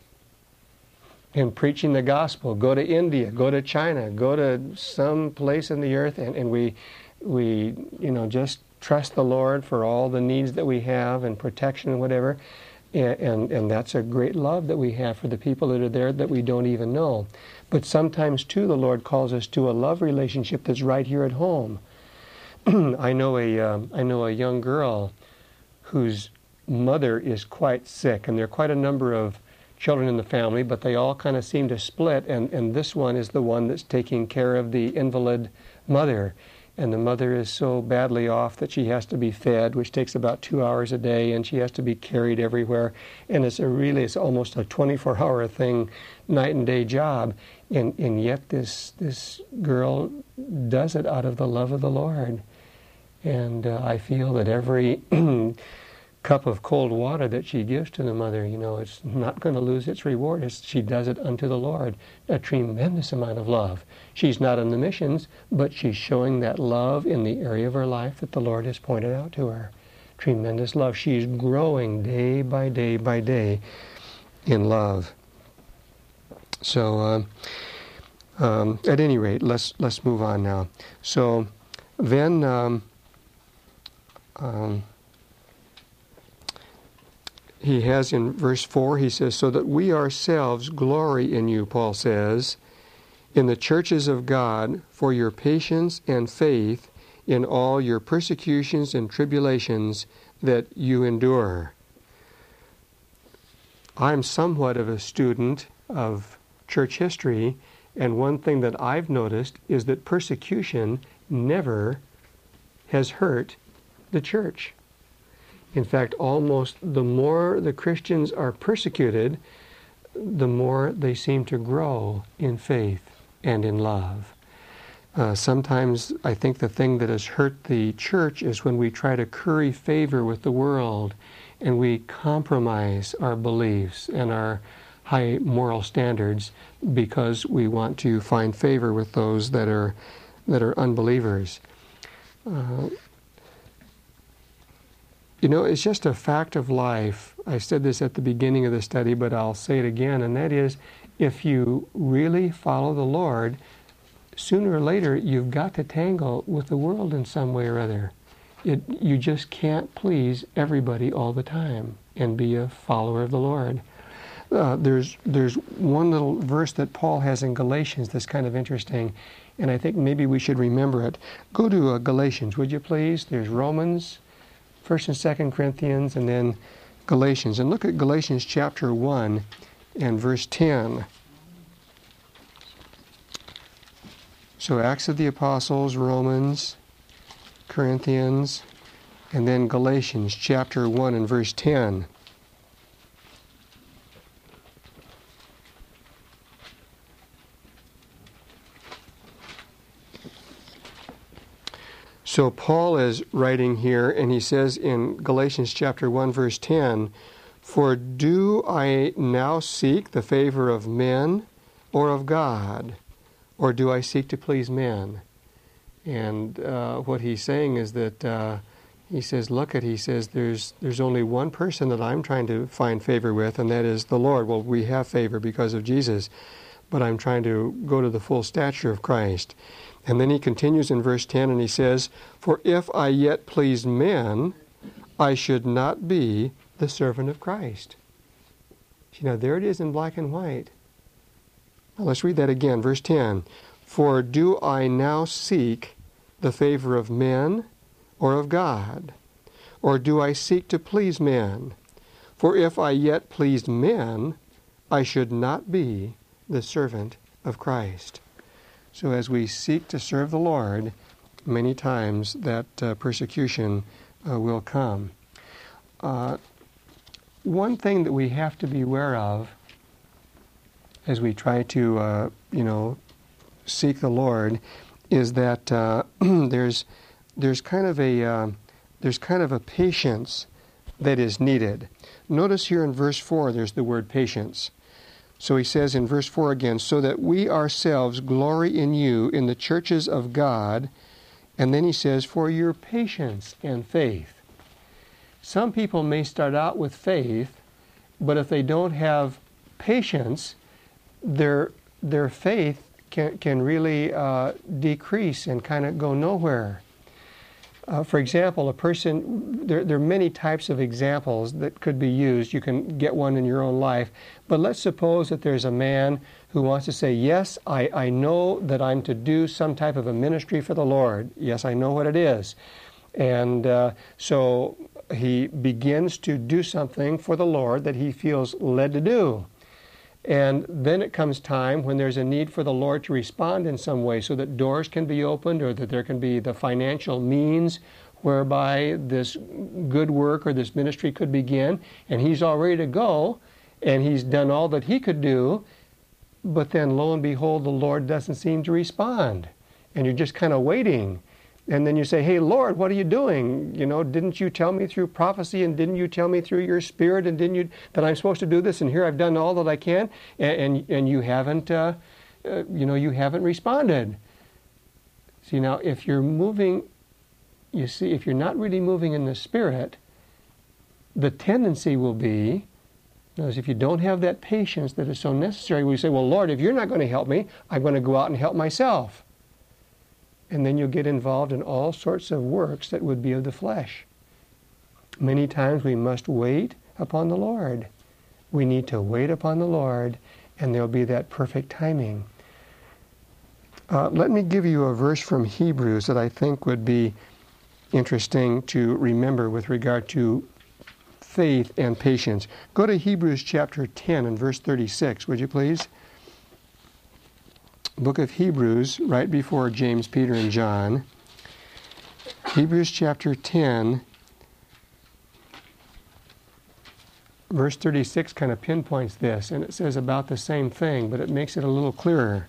and preaching the gospel. Go to India, go to China, go to some place in the earth, and, and we, we, you know, just trust the Lord for all the needs that we have and protection and whatever. And, and, and that's a great love that we have for the people that are there that we don't even know. But sometimes, too, the Lord calls us to a love relationship that's right here at home. I know a, um, I know a young girl whose mother is quite sick, and there are quite a number of children in the family, but they all kind of seem to split, and, and this one is the one that's taking care of the invalid mother. And the mother is so badly off that she has to be fed, which takes about two hours a day, and she has to be carried everywhere. And it's a really, it's almost a twenty-four hour thing, night and day job. And, and yet this, this girl does it out of the love of the Lord. And uh, I feel that every cup of cold water that she gives to the mother, you know, it's not going to lose its reward. It's, she does it unto the Lord. A tremendous amount of love. She's not in the missions, but she's showing that love in the area of her life that the Lord has pointed out to her. Tremendous love. She's growing day by day by day in love. So, um, um, at any rate, let's let's move on now. So, then. Um, um, He has in verse four, he says, so that we ourselves glory in you, Paul says, in the churches of God for your patience and faith in all your persecutions and tribulations that you endure. I'm somewhat of a student of church history, and one thing that I've noticed is that persecution never has hurt the church. In fact, almost the more the Christians are persecuted, the more they seem to grow in faith and in love. Uh, sometimes I think the thing that has hurt the church is when we try to curry favor with the world and we compromise our beliefs and our high moral standards because we want to find favor with those that are that are unbelievers. Uh, You know, it's just a fact of life. I said this at the beginning of the study, but I'll say it again, and that is, if you really follow the Lord, sooner or later you've got to tangle with the world in some way or other. It, you just can't please everybody all the time and be a follower of the Lord. Uh, there's there's one little verse that Paul has in Galatians that's kind of interesting. and I think maybe we should remember it. Go to uh, Galatians, would you please? There's Romans, First and Second Corinthians, and then Galatians. And look at Galatians chapter one and verse ten. So Acts of the Apostles, Romans, Corinthians, and then Galatians chapter one and verse ten. So Paul is writing here, and he says in Galatians chapter one, verse ten, "For do I now seek the favor of men or of God? Or do I seek to please men?" And uh, what he's saying is that, uh, he says, look at, he says, there's there's only one person that I'm trying to find favor with, and that is the Lord. Well, we have favor because of Jesus, but I'm trying to go to the full stature of Christ. And then he continues in verse ten, and he says, "For if I yet please men, I should not be the servant of Christ." See, now there it is in black and white. Now let's read that again, verse ten. "For do I now seek the favor of men or of God? Or do I seek to please men? For if I yet pleased men, I should not be the servant of Christ." So as we seek to serve the Lord, many times that uh, persecution uh, will come. Uh, one thing that we have to be aware of as we try to, uh, you know, seek the Lord, is that uh, there's there's kind of a uh, there's kind of a patience that is needed. Notice here in verse four, there's the word patience. So he says in verse four again, "So that we ourselves glory in you in the churches of God," and then he says, "for your patience and faith." Some people may start out with faith, but if they don't have patience, their their faith can can really uh, decrease and kind of go nowhere. Uh, for example, a person, there, there are many types of examples that could be used. You can get one in your own life. But let's suppose that there's a man who wants to say, yes, I, I know that I'm to do some type of a ministry for the Lord. Yes, I know what it is. And uh, so he begins to do something for the Lord that he feels led to do. And then it comes time when there's a need for the Lord to respond in some way so that doors can be opened or that there can be the financial means whereby this good work or this ministry could begin. And he's all ready to go, and he's done all that he could do, but then lo and behold, the Lord doesn't seem to respond. And you're just kind of waiting. And then you say, hey, Lord, what are you doing? You know, didn't you tell me through prophecy, and didn't you tell me through your Spirit, and didn't you that I'm supposed to do this? And here I've done all that I can, and and, and you haven't, uh, uh, you know, you haven't responded. See, now, if you're moving, you see, if you're not really moving in the Spirit, the tendency will be, as if you don't have that patience that is so necessary, we say, well, Lord, if you're not going to help me, I'm going to go out and help myself. And then you'll get involved in all sorts of works that would be of the flesh. Many times we must wait upon the Lord. We need to wait upon the Lord, and there'll be that perfect timing. Uh, let me give you a verse from Hebrews that I think would be interesting to remember with regard to faith and patience. Go to Hebrews chapter ten and verse thirty-six, would you please? Book of Hebrews, right before James, Peter, and John. Hebrews chapter ten, verse thirty-six kind of pinpoints this, and it says about the same thing, but it makes it a little clearer.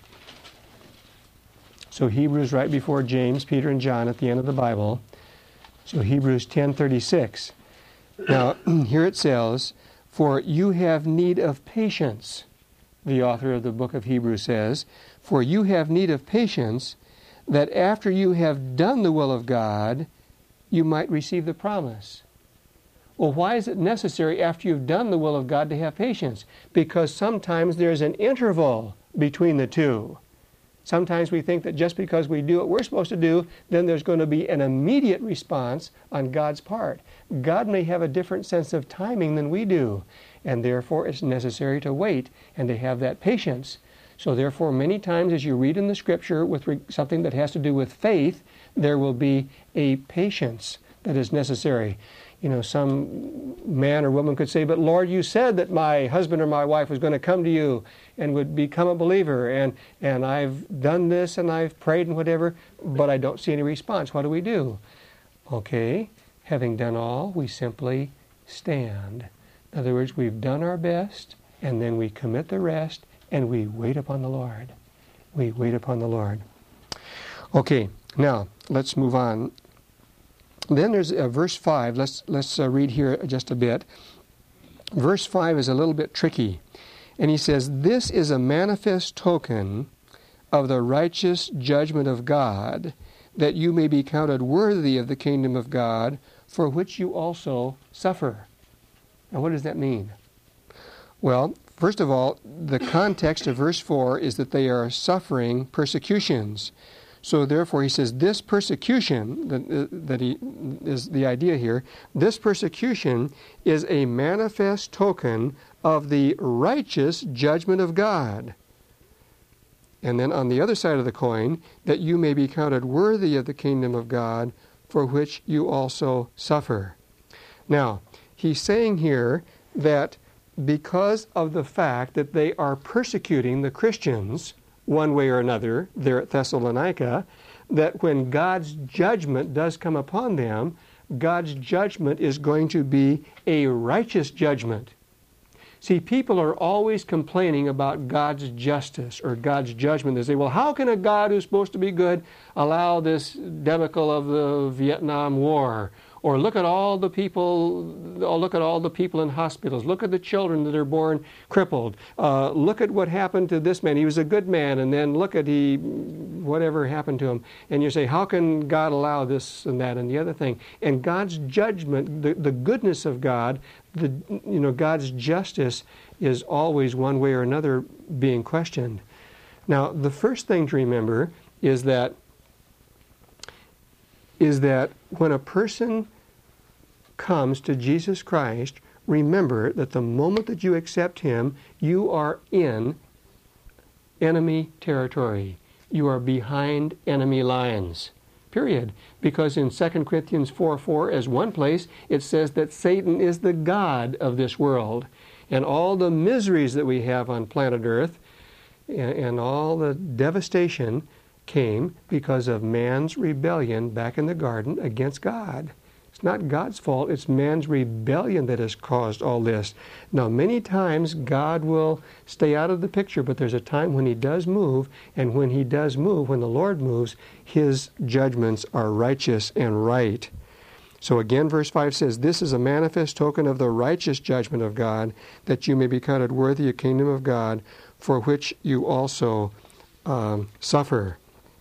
So Hebrews right before James, Peter, and John at the end of the Bible. So Hebrews ten thirty-six. Now, here it says, "For you have need of patience," the author of the book of Hebrews says, "for you have need of patience, that after you have done the will of God, you might receive the promise." Well, why is it necessary after you've done the will of God to have patience? Because sometimes there's an interval between the two. Sometimes we think that just because we do what we're supposed to do, then there's going to be an immediate response on God's part. God may have a different sense of timing than we do, and therefore it's necessary to wait and to have that patience So therefore, many times as you read in the Scripture with re- something that has to do with faith, there will be a patience that is necessary. You know, some man or woman could say, but Lord, you said that my husband or my wife was going to come to you and would become a believer, and, and I've done this and I've prayed and whatever, but I don't see any response. What do we do? Okay, having done all, we simply stand. In other words, we've done our best, and then we commit the rest, and we wait upon the Lord. We wait upon the Lord. Okay, now let's move on. Then there's uh, verse five. Let's let's uh, read here just a bit. Verse five is a little bit tricky. And he says, "This is a manifest token of the righteous judgment of God, that you may be counted worthy of the kingdom of God, for which you also suffer." Now, what does that mean? Well, first of all, the context of verse four is that they are suffering persecutions. So therefore, he says, this persecution, that, that he, is the idea here, this persecution is a manifest token of the righteous judgment of God. And then on the other side of the coin, that you may be counted worthy of the kingdom of God, for which you also suffer. Now, he's saying here that because of the fact that they are persecuting the Christians one way or another there at Thessalonica, that when God's judgment does come upon them, God's judgment is going to be a righteous judgment. See, people are always complaining about God's justice or God's judgment. They say, well, how can a God who's supposed to be good allow this debacle of the Vietnam War? Or look at all the people, oh, look at all the people in hospitals. Look at the children that are born crippled. Uh, look at what happened to this man. He was a good man, and then look at he, whatever happened to him. And you say, how can God allow this and that and the other thing? And God's judgment, the, the goodness of God, the you know God's justice is always one way or another being questioned. Now, the first thing to remember is that is that when a person comes to Jesus Christ, remember that the moment that you accept Him, you are in enemy territory. You are behind enemy lines. Period. Because in Second Corinthians four four, as one place, it says that Satan is the god of this world. And all the miseries that we have on planet Earth and, and all the devastation came because of man's rebellion back in the garden against God. It's not God's fault, it's man's rebellion that has caused all this. Now, many times God will stay out of the picture, but there's a time when He does move, and when He does move, when the Lord moves, His judgments are righteous and right. So again, verse five says, "This is a manifest token of the righteous judgment of God, that you may be counted worthy of the kingdom of God, for which you also um, suffer."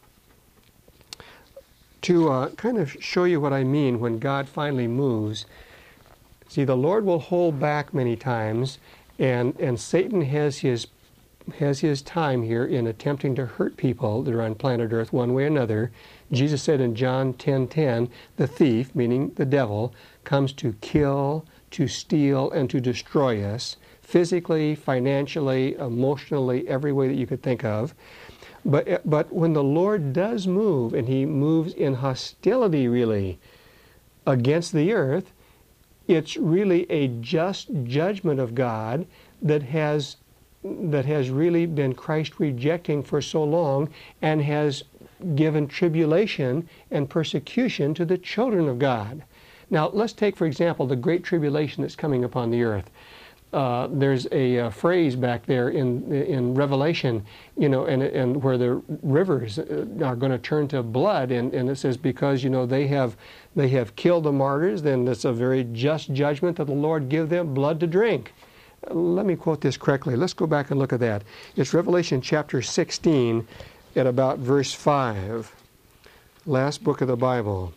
To uh, kind of show you what I mean when God finally moves, see, the Lord will hold back many times, and, and Satan has his has his time here in attempting to hurt people that are on planet Earth one way or another. Jesus said in John ten ten, the thief, meaning the devil, comes to kill, to steal, and to destroy us, physically, financially, emotionally, every way that you could think of. But but when the Lord does move, and He moves in hostility really against the earth, it's really a just judgment of God that has that has really been Christ rejecting for so long, and has given tribulation and persecution to the children of God. Now, let's take, for example, the great tribulation that's coming upon the earth. Uh, there's a, a phrase back there in in Revelation, you know, and and where the rivers are going to turn to blood, and, and it says because you know they have they have killed the martyrs, then it's a very just judgment that the Lord give them blood to drink. Let me quote this correctly. Let's go back and look at that. It's Revelation chapter sixteen, at about verse five, last book of the Bible.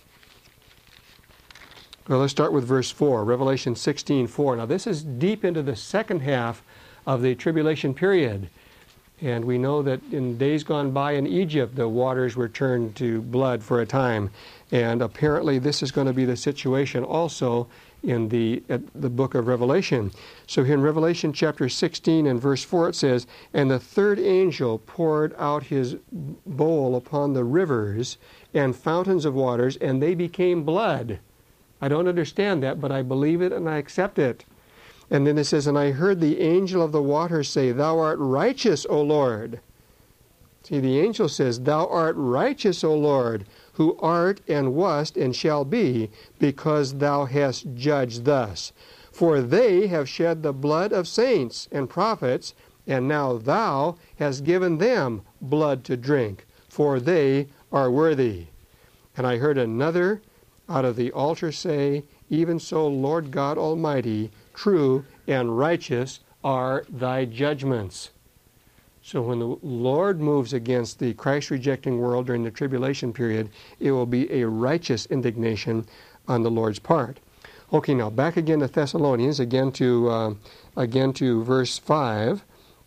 Well, let's start with verse four, Revelation sixteen four. Now, this is deep into the second half of the tribulation period. And we know that in days gone by in Egypt, the waters were turned to blood for a time. And apparently this is going to be the situation also in the uh, the book of Revelation. So here in Revelation chapter sixteen and verse four it says, "And the third angel poured out his bowl upon the rivers and fountains of waters, and they became blood." I don't understand that, but I believe it and I accept it. And then it says, "And I heard the angel of the waters say, Thou art righteous, O Lord." See, the angel says, "Thou art righteous, O Lord, who art and wast and shall be, because thou hast judged thus. For they have shed the blood of saints and prophets, and now thou hast given them blood to drink, for they are worthy." And I heard another out of the altar say, "Even so, Lord God Almighty, true and righteous are thy judgments." So when the Lord moves against the Christ-rejecting world during the tribulation period, it will be a righteous indignation on the Lord's part. Okay, now back again to Thessalonians, again to uh, again to verse five.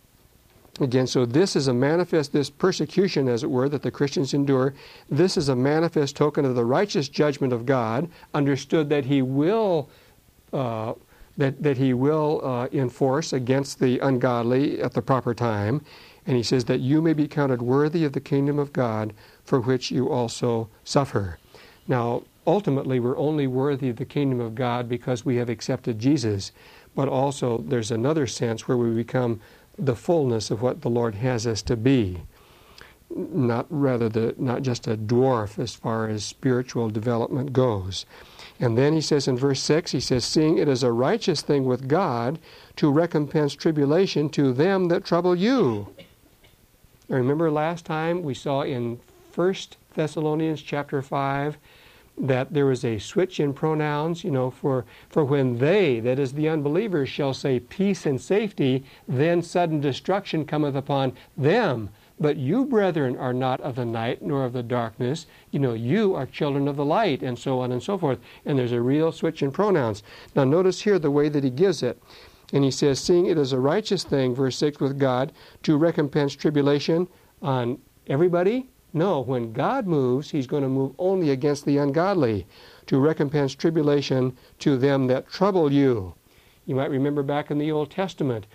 Again, so this is a manifest, this persecution, as it were, that the Christians endure, this is a manifest token of the righteous judgment of God, understood that He will uh, that, that He will uh, enforce against the ungodly at the proper time. And He says that you may be counted worthy of the kingdom of God, for which you also suffer. Now, ultimately, we're only worthy of the kingdom of God because we have accepted Jesus. But also, there's another sense where we become the fullness of what the Lord has us to be. Not rather the not just a dwarf as far as spiritual development goes. And then he says in verse six, he says, "Seeing it is a righteous thing with God to recompense tribulation to them that trouble you." Remember last time we saw in First Thessalonians chapter five that there was a switch in pronouns, you know, for, for when they, that is the unbelievers, shall say peace and safety, then sudden destruction cometh upon them. But you, brethren, are not of the night nor of the darkness. You know, you are children of the light, and so on and so forth. And there's a real switch in pronouns. Now notice here the way that he gives it. And he says, "Seeing it is a righteous thing," verse six, "with God to recompense tribulation on everybody." No, when God moves, He's going to move only against the ungodly, to recompense tribulation to them that trouble you. You might remember back in the Old Testament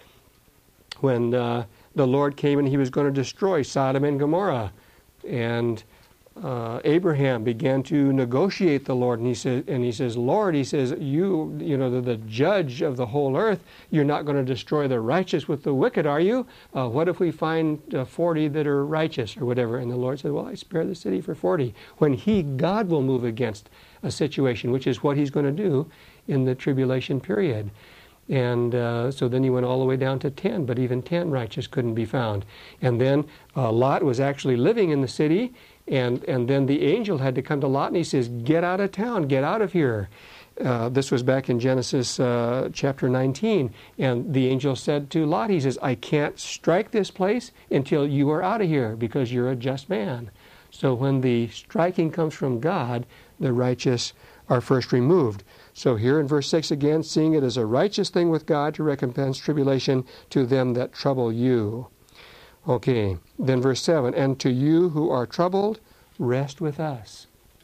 when uh, the Lord came and He was going to destroy Sodom and Gomorrah. And uh, Abraham began to negotiate the Lord, and he says, and he says, "Lord," he says, you, you know, the, the judge of the whole earth, you're not going to destroy the righteous with the wicked, are you? Uh, what if we find uh, forty that are righteous or whatever? And the Lord said, "Well, I spare the city for forty." When He, God, will move against a situation, which is what He's going to do in the tribulation period. And uh, so then He went all the way down to ten, but even ten righteous couldn't be found. And then uh, Lot was actually living in the city, and, and then the angel had to come to Lot, and he says, "Get out of town, get out of here." Uh, this was back in Genesis uh, chapter nineteen. And the angel said to Lot, he says, "I can't strike this place until you are out of here, because you're a just man." So when the striking comes from God, the righteous are first removed. So here in verse six again, "Seeing it as a righteous thing with God to recompense tribulation to them that trouble you." Okay, then verse seven, "And to you who are troubled, rest with us,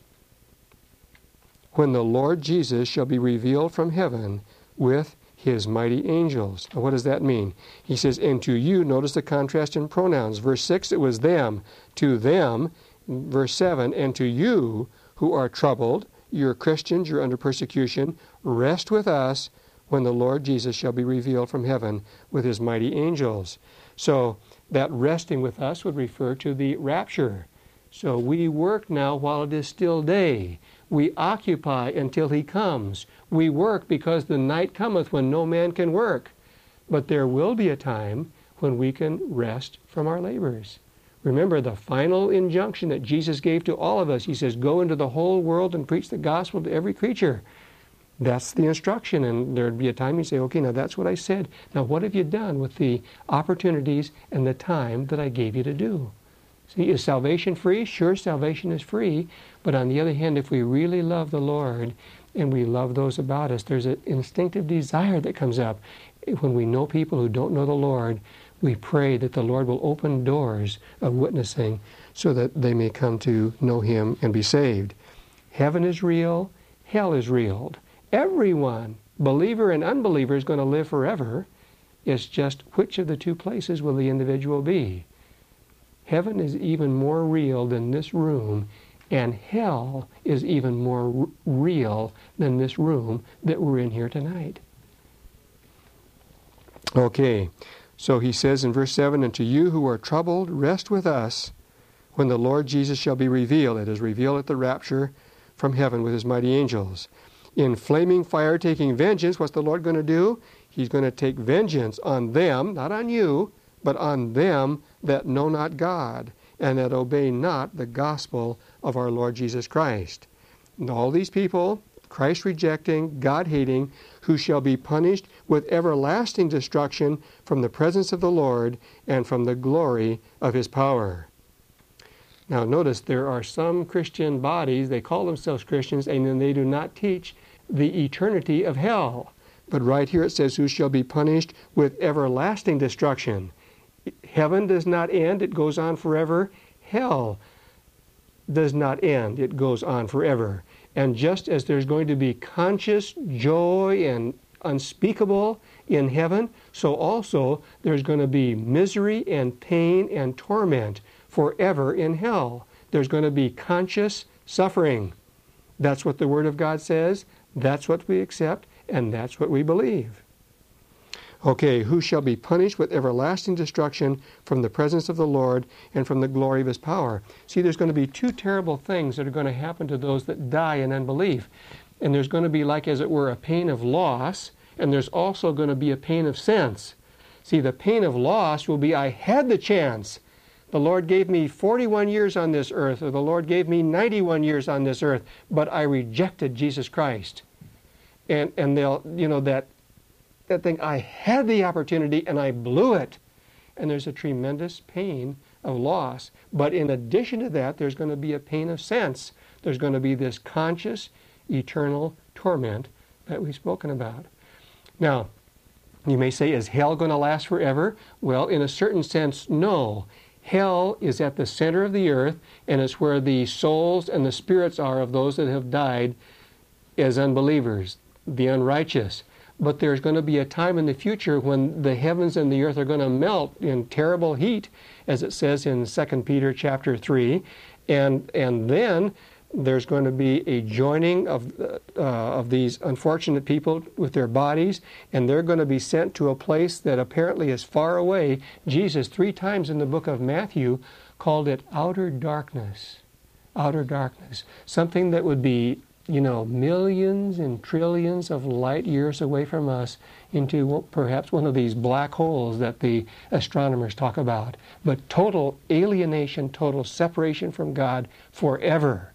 when the Lord Jesus shall be revealed from heaven with His mighty angels." Now, what does that mean? He says, "And to you," notice the contrast in pronouns. Verse six, it was them. To them. Verse seven, "And to you who are troubled," you're Christians, you're under persecution, "rest with us when the Lord Jesus shall be revealed from heaven with His mighty angels." So that resting with us would refer to the rapture. So we work now while it is still day. We occupy until He comes. We work because the night cometh when no man can work. But there will be a time when we can rest from our labors. Remember the final injunction that Jesus gave to all of us. He says, "Go into the whole world and preach the gospel to every creature." That's the instruction, and there'd be a time you say, "Okay, now that's what I said. Now what have you done with the opportunities and the time that I gave you to do?" See, is salvation free? Sure, salvation is free. But on the other hand, if we really love the Lord and we love those about us, there's an instinctive desire that comes up. When we know people who don't know the Lord, we pray that the Lord will open doors of witnessing so that they may come to know Him and be saved. Heaven is real. Hell is real. Everyone, believer and unbeliever, is going to live forever. It's just which of the two places will the individual be? Heaven is even more real than this room, and hell is even more r- real than this room that we're in here tonight. Okay, so he says in verse seven, "And to you who are troubled, rest with us when the Lord Jesus shall be revealed." It is revealed at the rapture from heaven with His mighty angels. In flaming fire taking vengeance, what's the Lord going to do? He's going to take vengeance on them, not on you, but on them that know not God, and that obey not the gospel of our Lord Jesus Christ. And all these people, Christ-rejecting, God-hating, who shall be punished with everlasting destruction from the presence of the Lord and from the glory of His power. Now notice there are some Christian bodies, they call themselves Christians, and then they do not teach the eternity of hell. But right here it says, who shall be punished with everlasting destruction. Heaven does not end, it goes on forever. Hell does not end, it goes on forever. And just as there's going to be conscious joy and unspeakable in heaven, so also there's going to be misery and pain and torment forever in hell. There's going to be conscious suffering. That's what the Word of God says. That's what we accept, and that's what we believe. Okay, who shall be punished with everlasting destruction from the presence of the Lord and from the glory of His power. See, there's going to be two terrible things that are going to happen to those that die in unbelief. And there's going to be, like as it were, a pain of loss, and there's also going to be a pain of sense. See, the pain of loss will be, I had the chance. The Lord gave me forty-one years on this earth, or the Lord gave me ninety-one years on this earth, but I rejected Jesus Christ. And and they'll, you know, that that thing, I had the opportunity and I blew it. And there's a tremendous pain of loss. But in addition to that, there's going to be a pain of sense. There's going to be this conscious, eternal torment that we've spoken about. Now, you may say, is hell going to last forever? Well, in a certain sense, no. Hell is at the center of the earth, and it's where the souls and the spirits are of those that have died as unbelievers, the unrighteous. But there's going to be a time in the future when the heavens and the earth are going to melt in terrible heat, as it says in Second Peter chapter three. And, and then there's going to be a joining of, uh, of these unfortunate people with their bodies, and they're going to be sent to a place that apparently is far away. Jesus, three times in the book of Matthew, called it outer darkness. Outer darkness. Something that would be, you know, millions and trillions of light years away from us into perhaps one of these black holes that the astronomers talk about. But total alienation, total separation from God forever.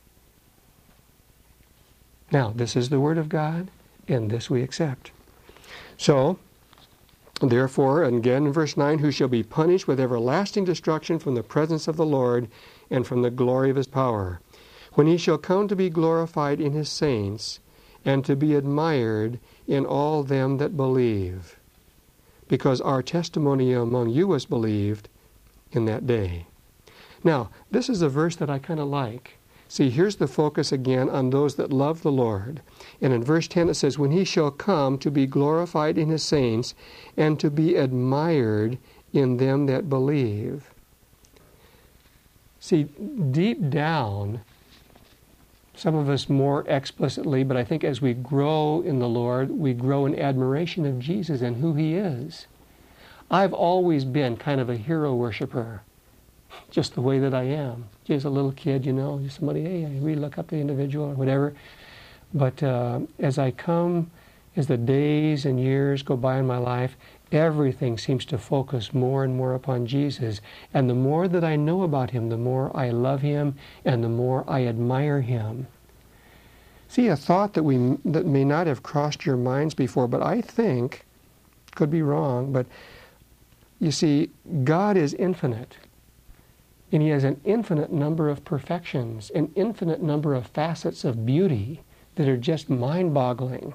Now, this is the Word of God, and this we accept. So, therefore, and again in verse nine, who shall be punished with everlasting destruction from the presence of the Lord and from the glory of His power, when He shall come to be glorified in His saints, and to be admired in all them that believe, because our testimony among you was believed in that day. Now, this is a verse that I kind of like. See, here's the focus again on those that love the Lord. And in verse ten it says, when He shall come to be glorified in His saints, and to be admired in them that believe. See, deep down, some of us more explicitly, but I think as we grow in the Lord, we grow in admiration of Jesus and who He is. I've always been kind of a hero worshiper, just the way that I am. Just a little kid, you know, just somebody, hey, I really look up to the individual or whatever. But uh, as I come, as the days and years go by in my life, everything seems to focus more and more upon Jesus. And the more that I know about Him, the more I love Him and the more I admire Him. See, a thought that we that may not have crossed your minds before, but I think, could be wrong, but you see, God is infinite. And He has an infinite number of perfections, an infinite number of facets of beauty that are just mind-boggling.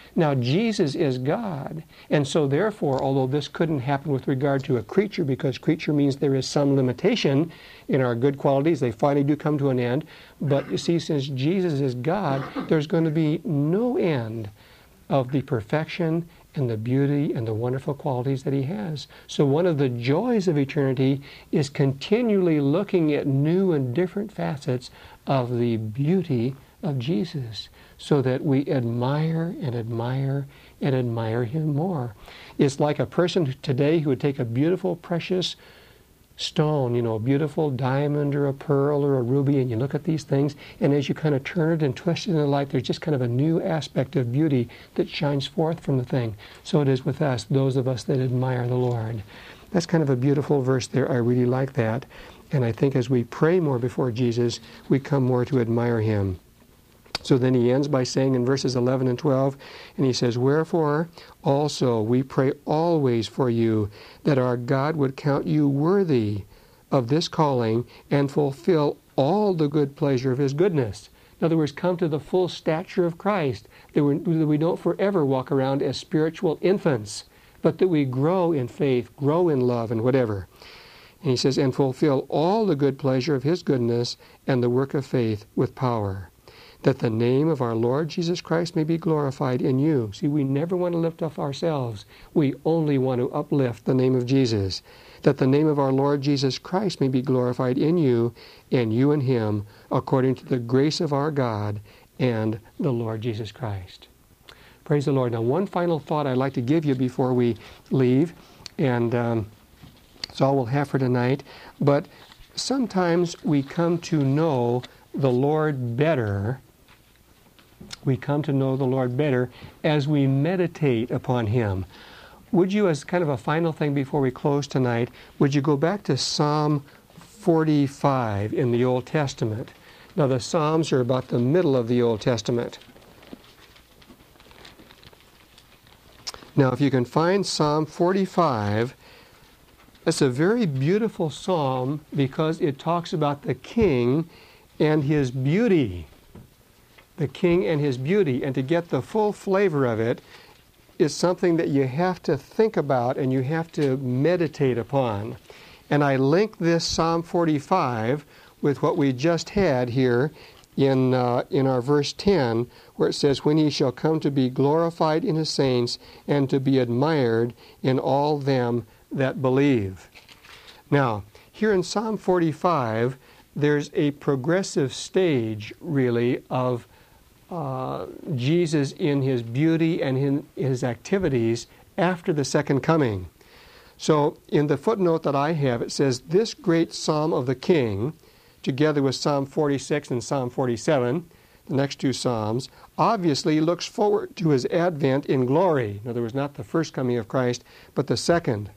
Now, Jesus is God, and so therefore, although this couldn't happen with regard to a creature, because creature means there is some limitation in our good qualities, they finally do come to an end, but you see, since Jesus is God, there's going to be no end of the perfection and the beauty and the wonderful qualities that he has. So one of the joys of eternity is continually looking at new and different facets of the beauty of Jesus, so that we admire and admire and admire him more. It's like a person today who would take a beautiful, precious stone, you know, a beautiful diamond or a pearl or a ruby, and you look at these things, and as you kind of turn it and twist it in the light, there's just kind of a new aspect of beauty that shines forth from the thing. So it is with us, those of us that admire the Lord. That's kind of a beautiful verse there. I really like that. And I think as we pray more before Jesus, we come more to admire him. So then he ends by saying in verses eleven and twelve, and he says, "Wherefore also we pray always for you, that our God would count you worthy of this calling and fulfill all the good pleasure of his goodness." In other words, come to the full stature of Christ, that we don't forever walk around as spiritual infants, but that we grow in faith, grow in love, and whatever. And he says, "And fulfill all the good pleasure of his goodness and the work of faith with power, that the name of our Lord Jesus Christ may be glorified in you." See, we never want to lift up ourselves. We only want to uplift the name of Jesus. "That the name of our Lord Jesus Christ may be glorified in you, and you in him, according to the grace of our God and the Lord Jesus Christ." Praise the Lord. Now, one final thought I'd like to give you before we leave, and um, it's all we'll have for tonight. But sometimes we come to know the Lord better. We come to know the Lord better as we meditate upon him. Would you, as kind of a final thing before we close tonight, would you go back to Psalm forty-five in the Old Testament? Now, the Psalms are about the middle of the Old Testament. Now, if you can find Psalm forty-five, it's a very beautiful psalm because it talks about the king and his beauty. The king and his beauty. And to get the full flavor of it is something that you have to think about and you have to meditate upon. And I link this Psalm forty-five with what we just had here in uh, in our verse ten, where it says, "When he shall come to be glorified in his saints and to be admired in all them that believe." Now, here in Psalm forty-five, there's a progressive stage, really, of uh, Jesus in his beauty and in his activities after the second coming. So, in the footnote that I have, it says, "This great psalm of the king," together with Psalm forty-six and Psalm forty-seven, the next two psalms, obviously looks forward to his advent in glory. In other words, not the first coming of Christ, but the second.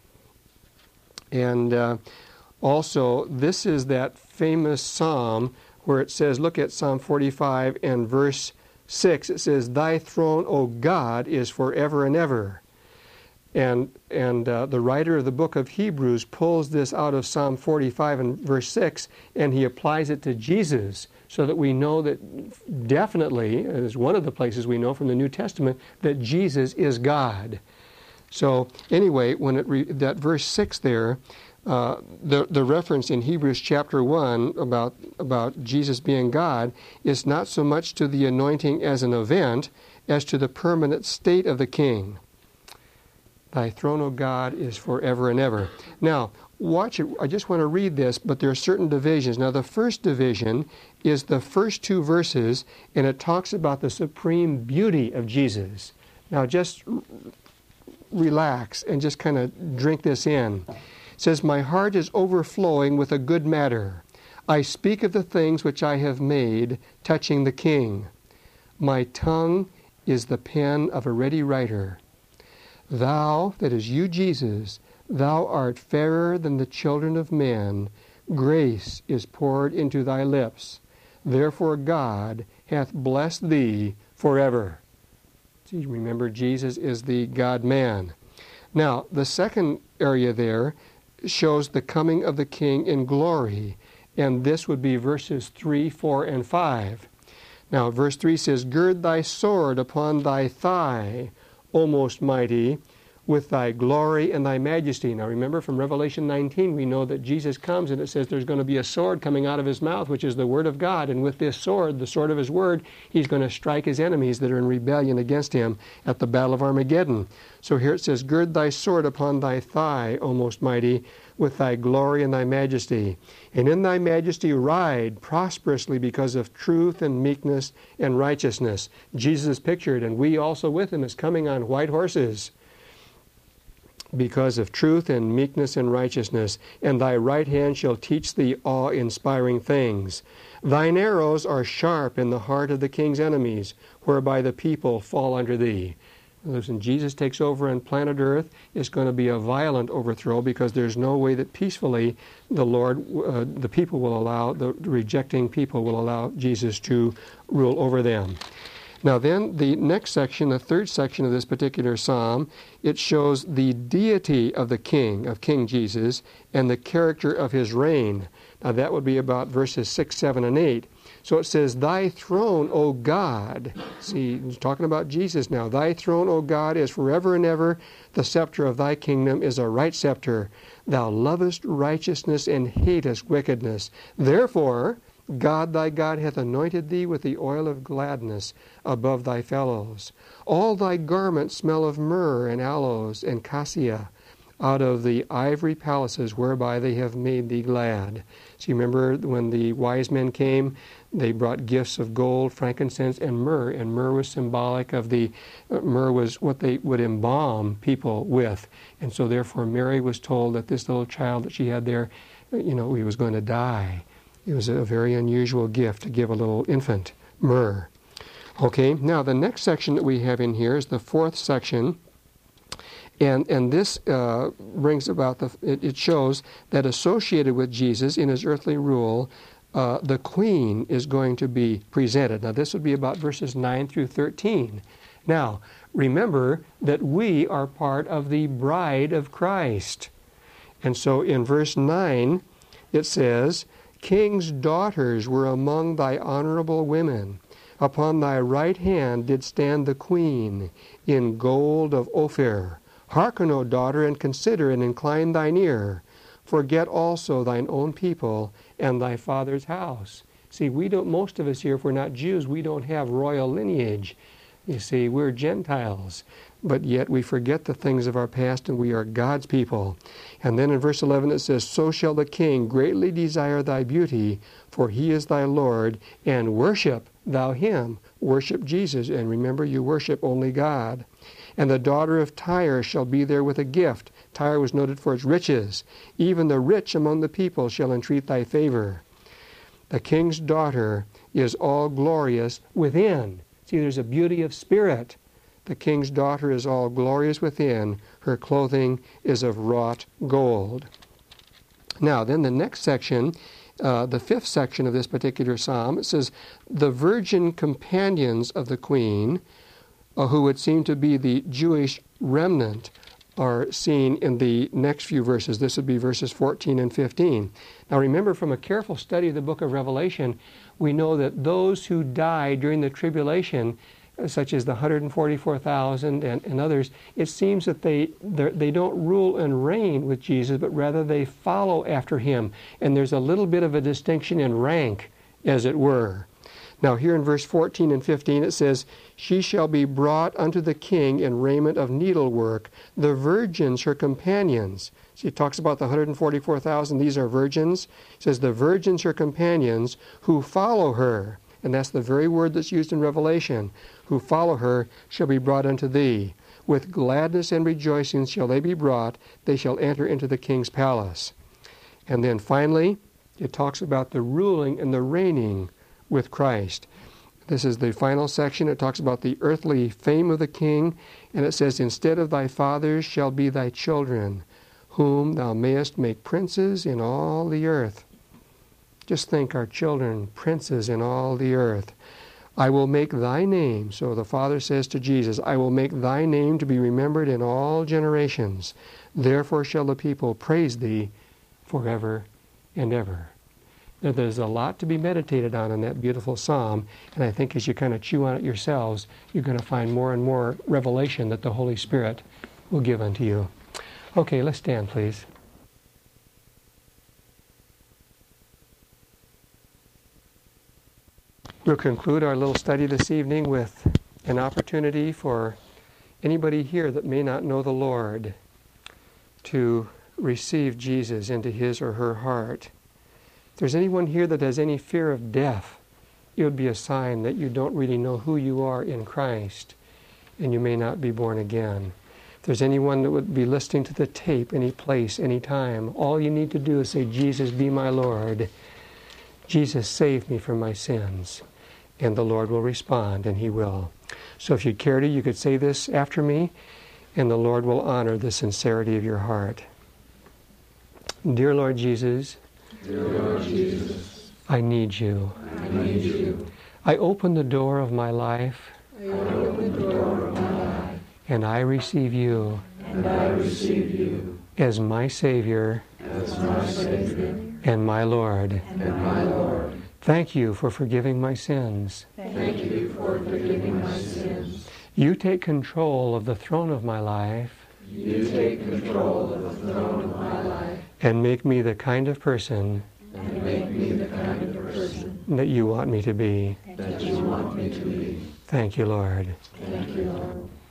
And uh, also, this is that famous psalm where it says, look at Psalm forty-five and verse six, it says, "Thy throne, O God, is forever and ever." And and uh, the writer of the book of Hebrews pulls this out of Psalm forty-five and verse six, and he applies it to Jesus, so that we know that definitely, as one of the places we know from the New Testament, that Jesus is God. So anyway, when it re- that verse six there, uh, the the reference in Hebrews chapter one about about Jesus being God is not so much to the anointing as an event as to the permanent state of the king. "Thy throne, O God, is forever and ever." Now, watch it. I just want to read this, but there are certain divisions. Now, the first division is the first two verses, and it talks about the supreme beauty of Jesus. Now, just relax and just kind of drink this in. It says, "My heart is overflowing with a good matter. I speak of the things which I have made touching the King. My tongue is the pen of a ready writer. Thou," that is you, Jesus, "thou art fairer than the children of men. Grace is poured into thy lips. Therefore God hath blessed thee forever." See, remember, Jesus is the God-man. Now, the second area there shows the coming of the King in glory, and this would be verses three, four, and five. Now, verse three says, gird thy sword upon thy thigh, O most mighty, with thy glory and thy majesty. Now remember from Revelation nineteen, we know that Jesus comes and it says there's going to be a sword coming out of his mouth, which is the word of God. And with this sword, the sword of his word, he's going to strike his enemies that are in rebellion against him at the battle of Armageddon. So here it says, gird thy sword upon thy thigh, O most mighty, with thy glory and thy majesty. And in thy majesty ride prosperously because of truth and meekness and righteousness. Jesus is pictured, and we also with him, is coming on white horses, because of truth and meekness and righteousness, and thy right hand shall teach thee awe-inspiring things. Thine arrows are sharp in the heart of the king's enemies, whereby the people fall under thee. Listen, Jesus takes over on planet Earth. It's going to be a violent overthrow, because there's no way that peacefully the Lord, uh, the people will allow, the rejecting people will allow Jesus to rule over them. Now then, the next section, the third section of this particular psalm, it shows the deity of the King, of King Jesus, and the character of his reign. Now that would be about verses six, seven, and eight. So it says, thy throne, O God. See, he's talking about Jesus now. Thy throne, O God, is forever and ever. The scepter of thy kingdom is a right scepter. Thou lovest righteousness and hatest wickedness. Therefore, God thy God hath anointed thee with the oil of gladness above thy fellows. All thy garments smell of myrrh and aloes and cassia, out of the ivory palaces whereby they have made thee glad. So you remember when the wise men came, they brought gifts of gold, frankincense, and myrrh. And myrrh was symbolic of the, uh, myrrh was what they would embalm people with. And so therefore Mary was told that this little child that she had there, you know, he was going to die. It was a very unusual gift to give a little infant, myrrh. Okay, now the next section that we have in here is the fourth section. And and this uh, brings about, the it, it shows that associated with Jesus in his earthly rule, uh, the queen is going to be presented. Now this would be about verses nine through thirteen. Now, remember that we are part of the bride of Christ. And so in verse nine, it says, king's daughters were among thy honorable women. Upon thy right hand did stand the queen, in gold of Ophir. Hearken, O daughter, and consider, and incline thine ear. Forget also thine own people and thy father's house. See, we don't, most of us here, if we're not Jews, we don't have royal lineage. You see, we're Gentiles. But yet we forget the things of our past, and we are God's people. And then in verse eleven it says, so shall the king greatly desire thy beauty, for he is thy Lord, and worship thou him. Worship Jesus, and remember, you worship only God. And the daughter of Tyre shall be there with a gift. Tyre was noted for its riches. Even the rich among the people shall entreat thy favor. The king's daughter is all glorious within. See, there's a beauty of spirit. The king's daughter is all glorious within. Her clothing is of wrought gold. Now, then the next section, uh, the fifth section of this particular psalm, it says, the virgin companions of the queen, uh, who would seem to be the Jewish remnant, are seen in the next few verses. This would be verses fourteen and fifteen. Now remember, from a careful study of the book of Revelation, we know that those who died during the tribulation, such as the one hundred forty-four thousand and, and others, it seems that they they don't rule and reign with Jesus, but rather they follow after him. And there's a little bit of a distinction in rank, as it were. Now here in verse fourteen and fifteen it says, she shall be brought unto the king in raiment of needlework, the virgins her companions. See, it talks about the one hundred forty-four thousand, these are virgins. It says, the virgins her companions who follow her. And that's the very word that's used in Revelation. Who follow her shall be brought unto thee. With gladness and rejoicing shall they be brought. They shall enter into the king's palace. And then finally, it talks about the ruling and the reigning with Christ. This is the final section. It talks about the earthly fame of the king. And it says, instead of thy fathers shall be thy children, whom thou mayest make princes in all the earth. Just think, our children, princes in all the earth. I will make thy name, so the Father says to Jesus, I will make thy name to be remembered in all generations. Therefore shall the people praise thee forever and ever. There's a lot to be meditated on in that beautiful psalm, and I think as you kind of chew on it yourselves, you're going to find more and more revelation that the Holy Spirit will give unto you. Okay, let's stand, please. We'll conclude our little study this evening with an opportunity for anybody here that may not know the Lord to receive Jesus into his or her heart. If there's anyone here that has any fear of death, it would be a sign that you don't really know who you are in Christ and you may not be born again. If there's anyone that would be listening to the tape any place, any time, all you need to do is say, Jesus, be my Lord. Jesus, save me from my sins. And the Lord will respond, and he will. So if you'd care to, you could say this after me, and the Lord will honor the sincerity of your heart. Dear Lord Jesus, Dear Lord Jesus, I need you. I need you. I open the door of my life, I open the door of my life, and I receive you and I receive you as my Savior as my Savior and my Lord. and my Lord. Thank you for forgiving my sins. Thank you for forgiving my sins. You take control of the throne of my life You take control of the throne of my life and make me the kind of person and make me the kind of person that you want me to be. that you want me to be. Thank you, Lord. Thank you, Lord.